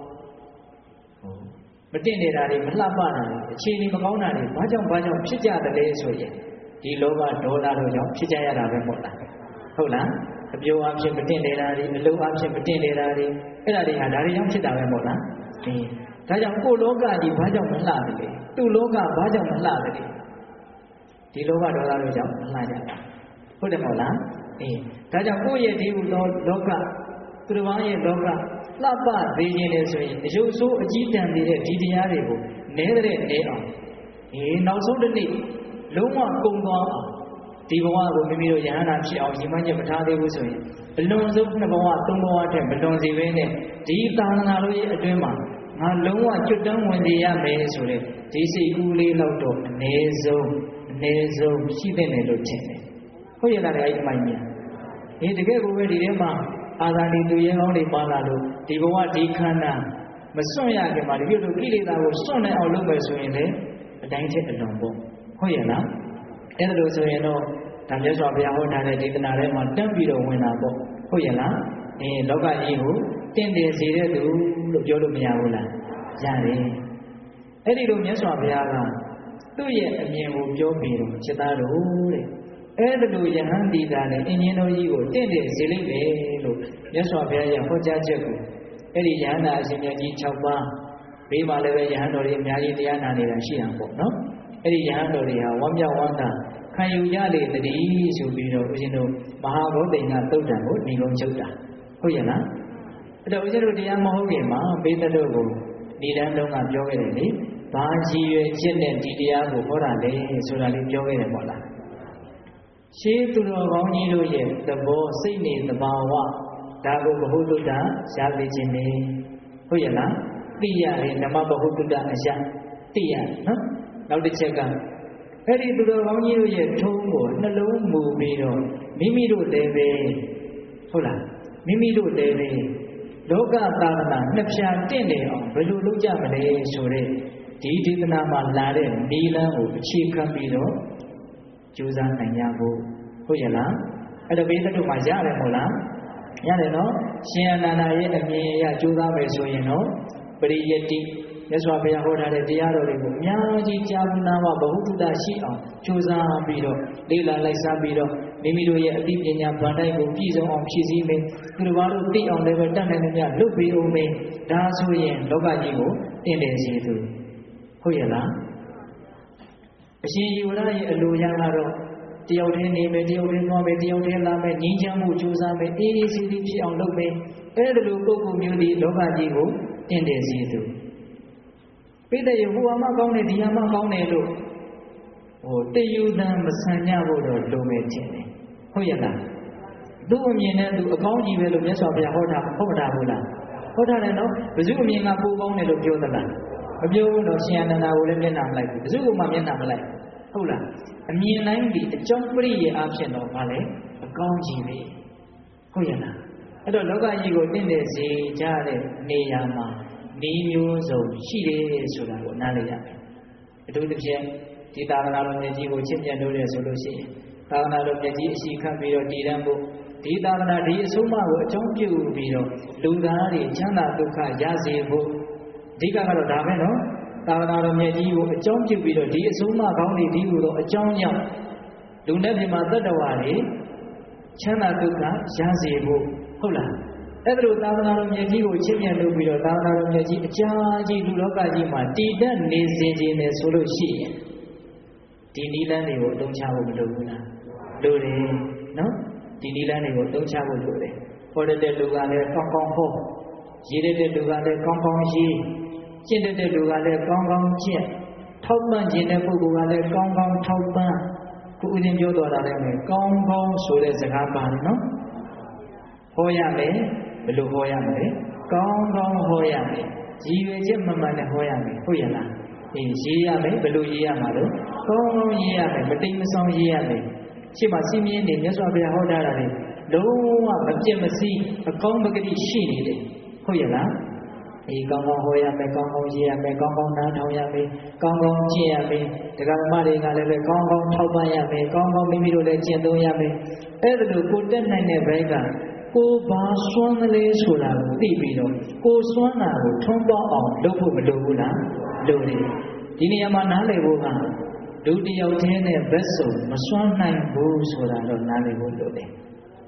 မတင့်နေတာတွေမလှပတာတွေအခြေအနေမကောင်းတာတွေဘာကြောင့်ဘာကြောင့်ဖြစ်ကြတယ်လဲဆိုရင်ဒီလောဘဒေါသတို့ကြောင့်ဖြစ်ကြရတာပဲမဟုတ်လားဟုတ်လားဟအပြိုအဖြစ်မတင်နေတာတွေအလုံးအဖြစ်မတင်နေတာတွေအဲ့ဒါတွေဟာဒါတွေကြောင့်ဖြစ်တာပဲပေါ့လားအင်းဒါကြောင့်ကိုယ်လောကကြီးဘာကြောင့်မလှတယ်လဲသူ့လောကဘာကြောင့်မလှတယ်လဲဒီလောဘဒေါသတို့ကြောင့်မလှကြတာဟုတ်တယ်မဟုတ်လားအင်းဒါကြောင့်ကိုယ့်ရဲ့ဒီလောလောကသူတစ်ပါးရဲ့လောကလှပသေးခြင်းလေဆိုရင်အယုတ်ဆိုးအကြီးတန်းနေတဲ့ဒီတရားတွေကိုနဲတဲ့နဲအောင်အေးနောက်ဆုံးတစ်နေ့လုံးဝကုန်သွားအောင်ဒီဘဝကိုမိမိတို့ယဟန္တာဖြစ်အောင်ရည်မှန်းချက်မထားသေးဘူးဆိုရင်အလွန်ဆုံးနှစ်ဘဝသုံးဘဝတည်းမလွန်စေဘဲနဲ့ဒီသာသနာတော်ရဲ့အတွင်းမှာငါလုံးဝကျွတ်တန်းဝင်စေရမယ်ဆိုတဲ့ဒီစိတ်ကူးလေးတော့တော့အ ਨੇ ဆုံးအ ਨੇ ဆုံးရှိတဲ့နယ်လို့ထင်တယ်ဟုတ်ရဲ့လားအဲ့ဒီမိုင်းကြီးဒီတကယ်ကိုပဲဒီထဲမှာအာသာဒီသူရဲကောင်းတွေပါလာလို့ဒီဘဝဒီခန္ဓာမစွန့်ရခင်မှာဒီလိုကိလေသာကိုစွန့်နိုင်အောင်လုပ်မယ်ဆိုရင်လည်းအတိုင်းထက်အလွန်ပေါ့ဟုတ်ရဲ့လားအဲ့ဒါလို့ဆိုရင်တော့ဒါမြတ်စွာဘုရားဟောထားတဲ့ဒေသနာထဲမှာတက်ပြီးတော့ဝင်တာပေါ့ဟုတ်ရဲ့လားအင်းလောကကြီးကိုတင့်တယ်စေတဲ့သူလို့ပြောလို့မရဘူးလားရတယ်အဲ့ဒီလိုမြတ်စွာဘုရားကသူ့ရဲ့အမြင်ကိုပြောပြီးတော့จิตသားတို့တဲ့အဲ့ဒါလိုယဟန်တိတာနဲ့အင်ဂျင်တော်ကြီးကိုတင့်တယ်စေလိုက်တယ်လို့မြတ်စွာဘုရားရဲ့ဟောကြားချက်ကိုအဲ့ဒီယဟန်တာအရှင်မြတ်ကြီး၆ပါးဘေးမှာလည်းပဲယဟန်တော်တွေအများကြီးတရားနာနေတာရှိတာပေါ့နော်အဲ့ဒီယဟန်တော်တွေဟာဝမ်းမြောက်ဝမ်းသာခံယူကြလေတည်းဆိုပြီးတော့ဦးဇင်းတို့မဟာဗုဒ္ဓင်္ဂသုတ်တံကိုညီလုံးချုပ်တာဟုတ်ရဲ့လားအဲ့တော့ဦးဇင်းတို့တရားမဟုတ်ခင်မှာဘေးသက်တို့ကိုဒီတန်းလုံးကပြောခဲ့တယ်လေဘာကြီးရွယ်ချက်နဲ့ဒီတရားကိုဟောတာလဲဆိုတာလေးပြောခဲ့တယ်ပေါ့လားရှေးသူတော်ကောင်းကြီးတို့ရဲ့သဘောစိတ်နေသဘာဝဒါကိုဘဟုတုတ္တရှားသိခြင်းနေဟုတ်ရဲ့လားသိရတယ်ဓမ္မဘဟုတုတ္တအရာသိရနော်နောက်တစ်ချက်ကအဲ့ဒီသူတော်ကောင်းကြီးတို့ရဲ့ထုံးကိုနှလုံးမူပြီးတော့မိမိတို့လည်းပဲဟုတ်လားမိမိတို့လည်းပဲလောကသာသနာနှစ်ဖြာတင့်တယ်အောင်ဘယ်လိုလုပ်ကြမလဲဆိုတဲ့ဒီဒေသနာမှာလာတဲ့နီလန်းကိုအခြေခံပြီးတော့ကြိုးစားနိုင်ရဖို့ဟုတ်ရဲ့လားအဲ့တော့ဘေးသက်တို့မှာရတယ်မဟုတ်လားရတယ်နော်ရှင်အနန္ဒာရဲ့အမြင်အရကြိုးစားမယ်ဆိုရင်တော့ပရိယတ္တိမြတ်စွာဘုရားဟောထားတဲ့တရားတော်တွေကိုအများကြီးကြားဘူးနာမှာဘဟုတုတ္တရှိအောင်ကြိုးစားပြီးတော့လေ့လာလိုက်စားပြီးတော့မိမိတို့ရဲ့အသိပညာဗန္ဓိုက်ကိုပြည့်စုံအောင်ဖြည့်ဆည်းမယ်သူတို့ဘာလို့သိအောင်လည်းပဲတတ်နိုင်သမျှလုပ်ပေးအောင်မယ်ဒါဆိုရင်လောကကြီးကိုတင့်တယ်စေသူဟုတ်ရဲ့လားအရှင်ယေဝရရဲ့အလိုရကတော့တယောက်တည်းနေမယ်တယောက်တည်းသွားမယ်တယောက်တည်းလာမယ်ငြိမ်းချမ်းမှုကြိုးစားမယ်အေးအေးဆေးဆေးဖြစ်အောင်လုပ်မယ်အဲ့ဒါလိုပုဂ္ဂိုလ်မျိုးဒီလောကကြီးကိုတင့်တယ်စေသူပိဋကယဟူအမကောင်းတယ်ဒီအမကောင်းတယ်လို့ဟိုတယူတံမဆန်ကြဖို့တော့လိုမယ်ခြင်းတယ်ဟုတ်ရဲ့လားသူ့အမြင်နဲ့သူအကောင်းကြီးပဲလို့မြတ်စွာဘုရားဟောတာဟုတ်တာဘူးလားဟောတာလည်းနော်ဘယ်သူအမြင်ကပိုကောင်းတယ်လို့ပြောသလားမပြောဘူးတော့ရှင်အနန္ဒာကိုလည်းမျက်နှာမလိုက်ဘူးဘယ်သူကမှမျက်နှာမလိုက်ဟုတ်လားအမြင်တိုင်းဒီအကြောင်းပရိယေအဖြစ်တော့ဗာလေအကောင်းကြီးပဲဟုတ်ရဲ့လားအဲ့တော့လောကကြီးကိုတင့်တယ်စေကြတဲ့နေရာမှာဒီမျိုးစုံရှိတယ်ဆိုတာကိုနားလည်ရမယ်အထူးသဖြင့်ဒီသာသနာတော်မြတ်ကြီးကိုချစ်မြတ်လို့ရဆိုလို့ရှိရင်သာသနာတော်မြတ်ကြီးအရှိခတ်ပြီးတော့တည်တံ့ဖို့ဒီသာသနာဒီအဆုံးအမကိုအကြောင်းပြုပြီးတော့လူသားတွေချမ်းသာဒုက္ခရစေဖို့အဓိကကတော့ဒါပဲနော်သာသနာတော်မြတ်ကြီးကိုအကြောင်းပြုပြီးတော့ဒီအဆုံးအမကောင်းတွေဒီလိုတော့အကြောင်းကြောင့်လူနဲ့ပြမတတ္တဝါတွေချမ်းသာဒုက္ခရစေဖို့ဟုတ်လားအဲ့ဒါလိုသာသနာတော်မြတ်ကြီးကိုချစ်မြတ်လုပ်ပြီးတော့သာသနာတော်မြတ်ကြီးအကြာကြီးလူလောကကြီးမှာတည်တတ်နေစေခြင်းနဲ့ဆိုလို့ရှိရင်ဒီနိလန်းတွေကိုအသုံးချဖို့မလိုဘူးလားလိုတယ်နော်ဒီနိလန်းတွေကိုအသုံးချဖို့လိုတယ်ဟောတဲ့လူကလည်းကောင်းကောင်းဟောရေးတဲ့လူကလည်းကောင်းကောင်းရေးကျင့်တဲ့လူကလည်းကောင်းကောင်းကျင့်ထောက်ပံ့ခြင်းတဲ့ပုဂ္ဂိုလ်ကလည်းကောင်းကောင်းထောက်ပံ့ခုဦးဇင်းပြောတော်တာလည်းမယ်ကောင်းကောင်းဆိုတဲ့စကားပါတယ်နော်ဟောရမယ်ဘယ်လိုဟောရမလဲကောင်းကောင်းဟောရမယ်ရည်ရွယ်ချက်မှန်မှန်နဲ့ဟောရမယ်ဟုတ်ရဲ့လားအေးရေးရမယ်ဘယ်လိုရေးရမှာလဲကောင်းကောင်းရေးရမယ်မတိမ်မဆောင်ရေးရမယ်ရှေ့မှာစီမင်းနေမြတ်စွာဘုရားဟောထားတာလေလုံးဝမပြတ်မစီးအကောင်းမကတိရှိနေတယ်ဟုတ်ရဲ့လားအေးကောင်းကောင်းဟောရမယ်ကောင်းကောင်းရေးရမယ်ကောင်းကောင်းနားထောင်ရမယ်ကောင်းကောင်းကျင့်ရမယ်တရားဓမ္မတွေကလည်းပဲကောင်းကောင်းထောက်ပံ့ရမယ်ကောင်းကောင်းမိမိတို့လည်းကျင့်သုံးရမယ်အဲ့ဒါလိုကိုတက်နိုင်တဲ့ဘက်ကကိုဘာစွမ်းကလေးဆိုတာကိုသိပြီးတော့ကိုစွမ်းတာကိုထွန်းပေါက်အောင်လုပ်ဖို့မလိုဘူးလားလိုတယ်ဒီနေရာမှာနားလည်ဖို့ကလူတယောက်တည်းနဲ့ဘက်စုံမစွမ်းနိုင်ဘူးဆိုတာတော့နားလည်ဖို့လိုတယ်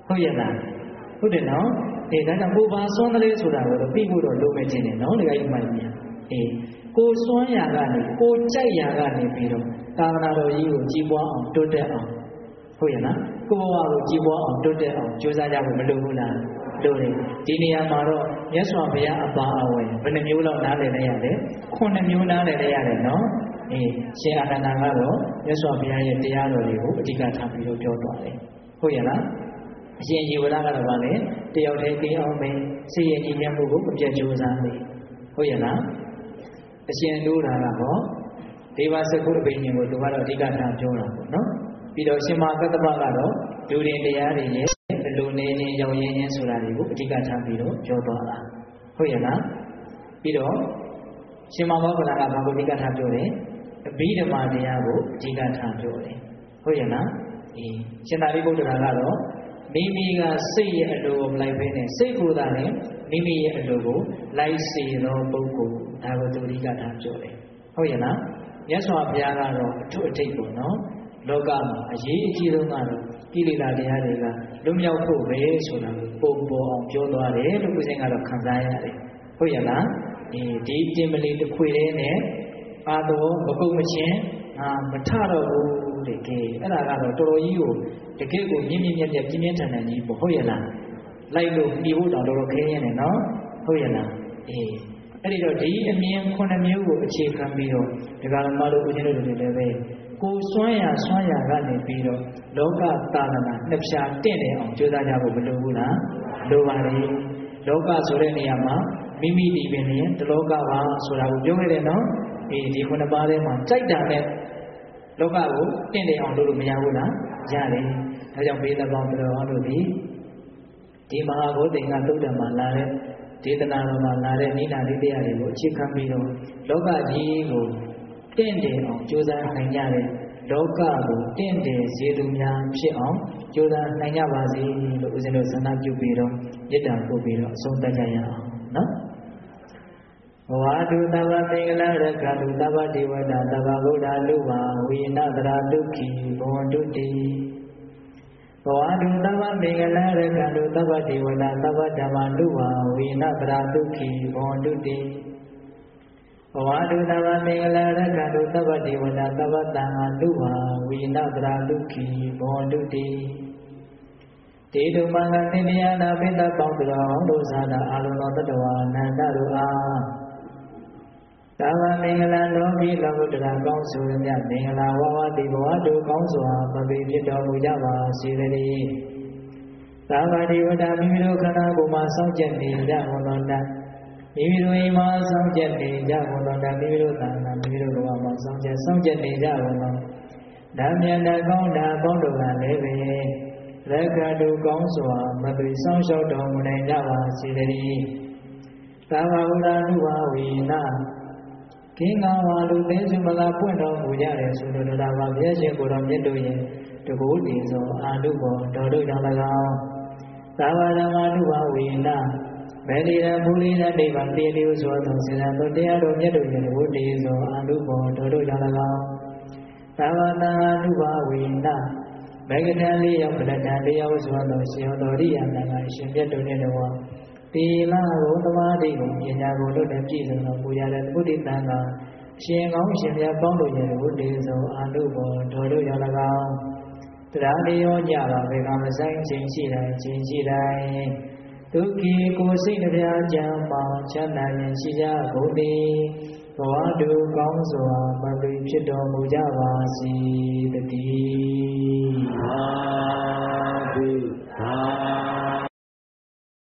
ဟုတ်ရဲ့လားဟုတ်တယ်နော်အေးဒါကြောင့်ကိုဘာစွမ်းကလေးဆိုတာကိုတော့ပြီးဖို့တော့လုပ်မယ်ခြင်းနဲ့နော်ဒီကိစ္စမှန်ပြန်အေးကိုစွမ်းရာကနေကိုကြိုက်ရာကနေပြီးတော့သာသနာတော်ကြီးကိုကြီးပွားအောင်တိုးတက်အောင်ဟုတ်ရဲ့လားကိုဘဝကိုကြီးပွားအောင်တိုးတက်အောင်ကြိုးစားကြဖို့မလိုဘူးလားလို့တယ်ဒီနေရာမှာတော့မြတ်စွာဘုရားအပါအဝင်ဘယ်နှမျိုးလောက်နားလည်လဲရတယ်ခုနှစ်မျိုးနားလည်လဲရတယ်နော်အေးရှင်အာနန္ဒာကတော့မြတ်စွာဘုရားရဲ့တရားတော်တွေကိုအဓိကထားပြီးတော့ပြောသွားတယ်ဟုတ်ရဲ့လားအရှင်ယေဝရကတော့ဗာလေတယောက်တည်းသိအောင်မင်းစိတ်ရည်ညီညွတ်မှုကိုမပြတ်ကြိုးစားနေဟုတ်ရဲ့လားအရှင်တို့တာကဟောဒေဝစကုအဘိညာဉ်ကိုသူကတော့အဓိကထားပြောတာပေါ့နော်ပြီးတော့ရှင်မကတ္တပကတော့ဒူရင်တရားတွေရဲ့ဘယ်လိုနေနေရောက်ရင်းချင်းဆိုတာတွေကိုအဓိကထားပြီးတော့ပြောသွားတာဟုတ်ရဲ့လားပြီးတော့ရှင်မမောဂလကဘာကိုအဓိကထားပြောတယ်အဘိဓမ္မာတရားကိုအဓိကထားပြောတယ်ဟုတ်ရဲ့လားအေးရှင်သာရိပုတ္တရာကတော့မိမိကစိတ်ရဲ့အလိုကိုမလိုက်ဘဲနဲ့စိတ်ကိုယ်သာနဲ့မိမိရဲ့အလိုကိုလိုက်စေသောပုဂ္ဂိုလ်ဒါကိုသူအဓိကထားပြောတယ်ဟုတ်ရဲ့လားမြတ်စွာဘုရားကတော့အထုအထိပ်ပေါ့နော်လောကမှာအရေးအကြီးဆုံးကတော့ကိလေသာတရားတွေကလွတ်မြောက်ဖို့ပဲဆိုတာကိုပုံပေါ်အောင်ပြောသွားတယ်လို့ကိုယ်စဉ်ကတော့ခံစားရတယ်ဟုတ်ရဲ့လားဒီဒီတင်မလီတစ်ခွေလေးနဲ့အာတော်မကုတ်မချင်းအာမထတော့ဘူးတဲ့ကဲအဲ့ဒါကတော့တော်တော်ကြီးကိုတကယ်ကိုမြင့်မြင့်မြတ်မြတ်ပြင်းပြင်းထန်ထန်ကြီးပေါ့ဟုတ်ရဲ့လားလိုက်လို့ပြီးဖို့တောင်တော်တော်ခဲရနေနော်ဟုတ်ရဲ့လားအေးအဲ့ဒီတော့ဒီအမြင်ခုနှစ်မျိုးကိုအခြေခံပြီးတော့ဒီကရမတို့ဦးဇင်းတို့တွေလည်းပဲကိုစွမ်းရစွမ်းရကနေပြီးတော့လောကသာသနာနှစ်ဖြာတင့်တယ်အောင်ကြိုးစားကြဖို့မလိုဘူးလားလိုပါလေလောကဆိုတဲ့နေရာမှာမိမိဒီပင်ရင်တလောကပါဆိုတာကိုပြောခဲ့တယ်နော်ဒီဒီခုနှစ်ပါးထဲမှာကြိုက်တာနဲ့လောကကိုတင့်တယ်အောင်လုပ်လို့မရဘူးလားရတယ်ဒါကြောင့်ဘေးသဘောင်းတော်တို့ဒီဒီမဟာဘုဒ္ဓင်္ဂသုတ္တမှာလာတဲ့ဒေသနာတော်မှာလာတဲ့နိဒာလိတရားတွေကိုအခြေခံပြီးတော့လောကကြီးကိုတင့်တယ်အောင်ကြိုးစားနိုင်ကြတဲ့လောကကိုတင့်တယ်စေသူများဖြစ်အောင်ကြိုးစားနိုင်ကြပါစေလို့ဦးဇင်းတို့ဆန္ဒပြုပြီးတော့မေတ္တာပို့ပြီးတော့အဆုံးသတ်ကြရအောင်နော်ဘဝတုသဗ္ဗမင်္ဂလာရက္ခတုသဗ္ဗဒေဝတာသဗ္ဗဗုဒ္ဓလူဝဝိနတရာဒုက္ခိဘဝတုတိဘဝတုသဗ္ဗမင်္ဂလာရက္ခတုသဗ္ဗဒေဝတာသဗ္ဗဓမ္မလူဝဝိနတရာဒုက္ခိဘဝတုတိဘဝတုသဗ္ဗမင်္ဂလာရက္ခတုသဗ္ဗဒေဝတာသဗ္ဗသံဃာလူဝဝိနတရာဒုက္ခိဘဝတုတိတေတုမင်္ဂသင်္တရားနာပိတ္တပေါင်းတော်တို့သာနာအာလုံတော်တတဝါနန္ဒတို့အားသဗ္ဗမင်္ဂလာလောကီလောကုတ္တရာကောင်းစွာမြတ်မင်္ဂလာဝဝတိဘဝတုကောင်းစွာမပေဖြစ်တော်မူကြပါစေတည်းသဗ္ဗဒေဝတာမိမိတို့ခန္ဓာကိုယ်မှာစောင့်ကြနေကြကုန်သောတတ်မိမိတို့အိမ်မှာစောင့်ကြနေကြကုန်သောတတ်မိမိတို့သာနာမိမိတို့ဘဝမှာစောင့်ကြစောင့်ကြနေကြကုန်သောဓမ္မယနာကောင်းတာပေါင်းတို့ကလည်းပဲရက္ခတုကောင်းစွာမပေစောင့်ရှောက်တော်မူနိုင်ကြပါစေတည်းသဗ္ဗဗုဒ္ဓနုဘာဝိနာကင်းကောင်းဝါလူသိစုမလာပွင့်တော်မူကြတယ်ဆိုလိုတာပါဘုရားရှင်ကိုယ်တော်မြတ်တို့ရဲ့တကူတည်သောအာနုဘောတော်တို့ကြောင့်၎င်းသာဝရမနုဘာဝိနာမေတ္တာမူလိနာနိဗ္ဗာန်တည်လျုဆိုသောစေတံတို့တရားတော်မြတ်တို့ရဲ့တကူတည်သောအာနုဘောတော်တို့ကြောင့်၎င်းသာဝတံအနုဘာဝိနာမေဂတံလေးရောက်ပလတံလေးရောက်ဆိုသောရှင်တော်ရိယတံကရှင်မြတ်တို့နဲ့တော်သီလကိုသမာဓိကိုပညာကိုတို့နဲ့ပြည့်စုံတော်မူရတဲ့သုတိတံကအရှင်ကောင်းရှင်မြတ်ပေါင်းတို့ရဲ့ဝိတေသောအာနုဘောတော်တို့ရော၎င်းတရားလေးရောညပါဘေကမဆိုင်ခြင်းရှိတိုင်းခြင်းရှိတိုင်းဒုက္ခိကိုစိတ်တရားကြံမှချမ်းသာရင်ရှိကြကုန်သည်ဘဝတုကောင်းစွာမပေဖြစ်တော်မူကြပါစေတည်းသာဓုသာ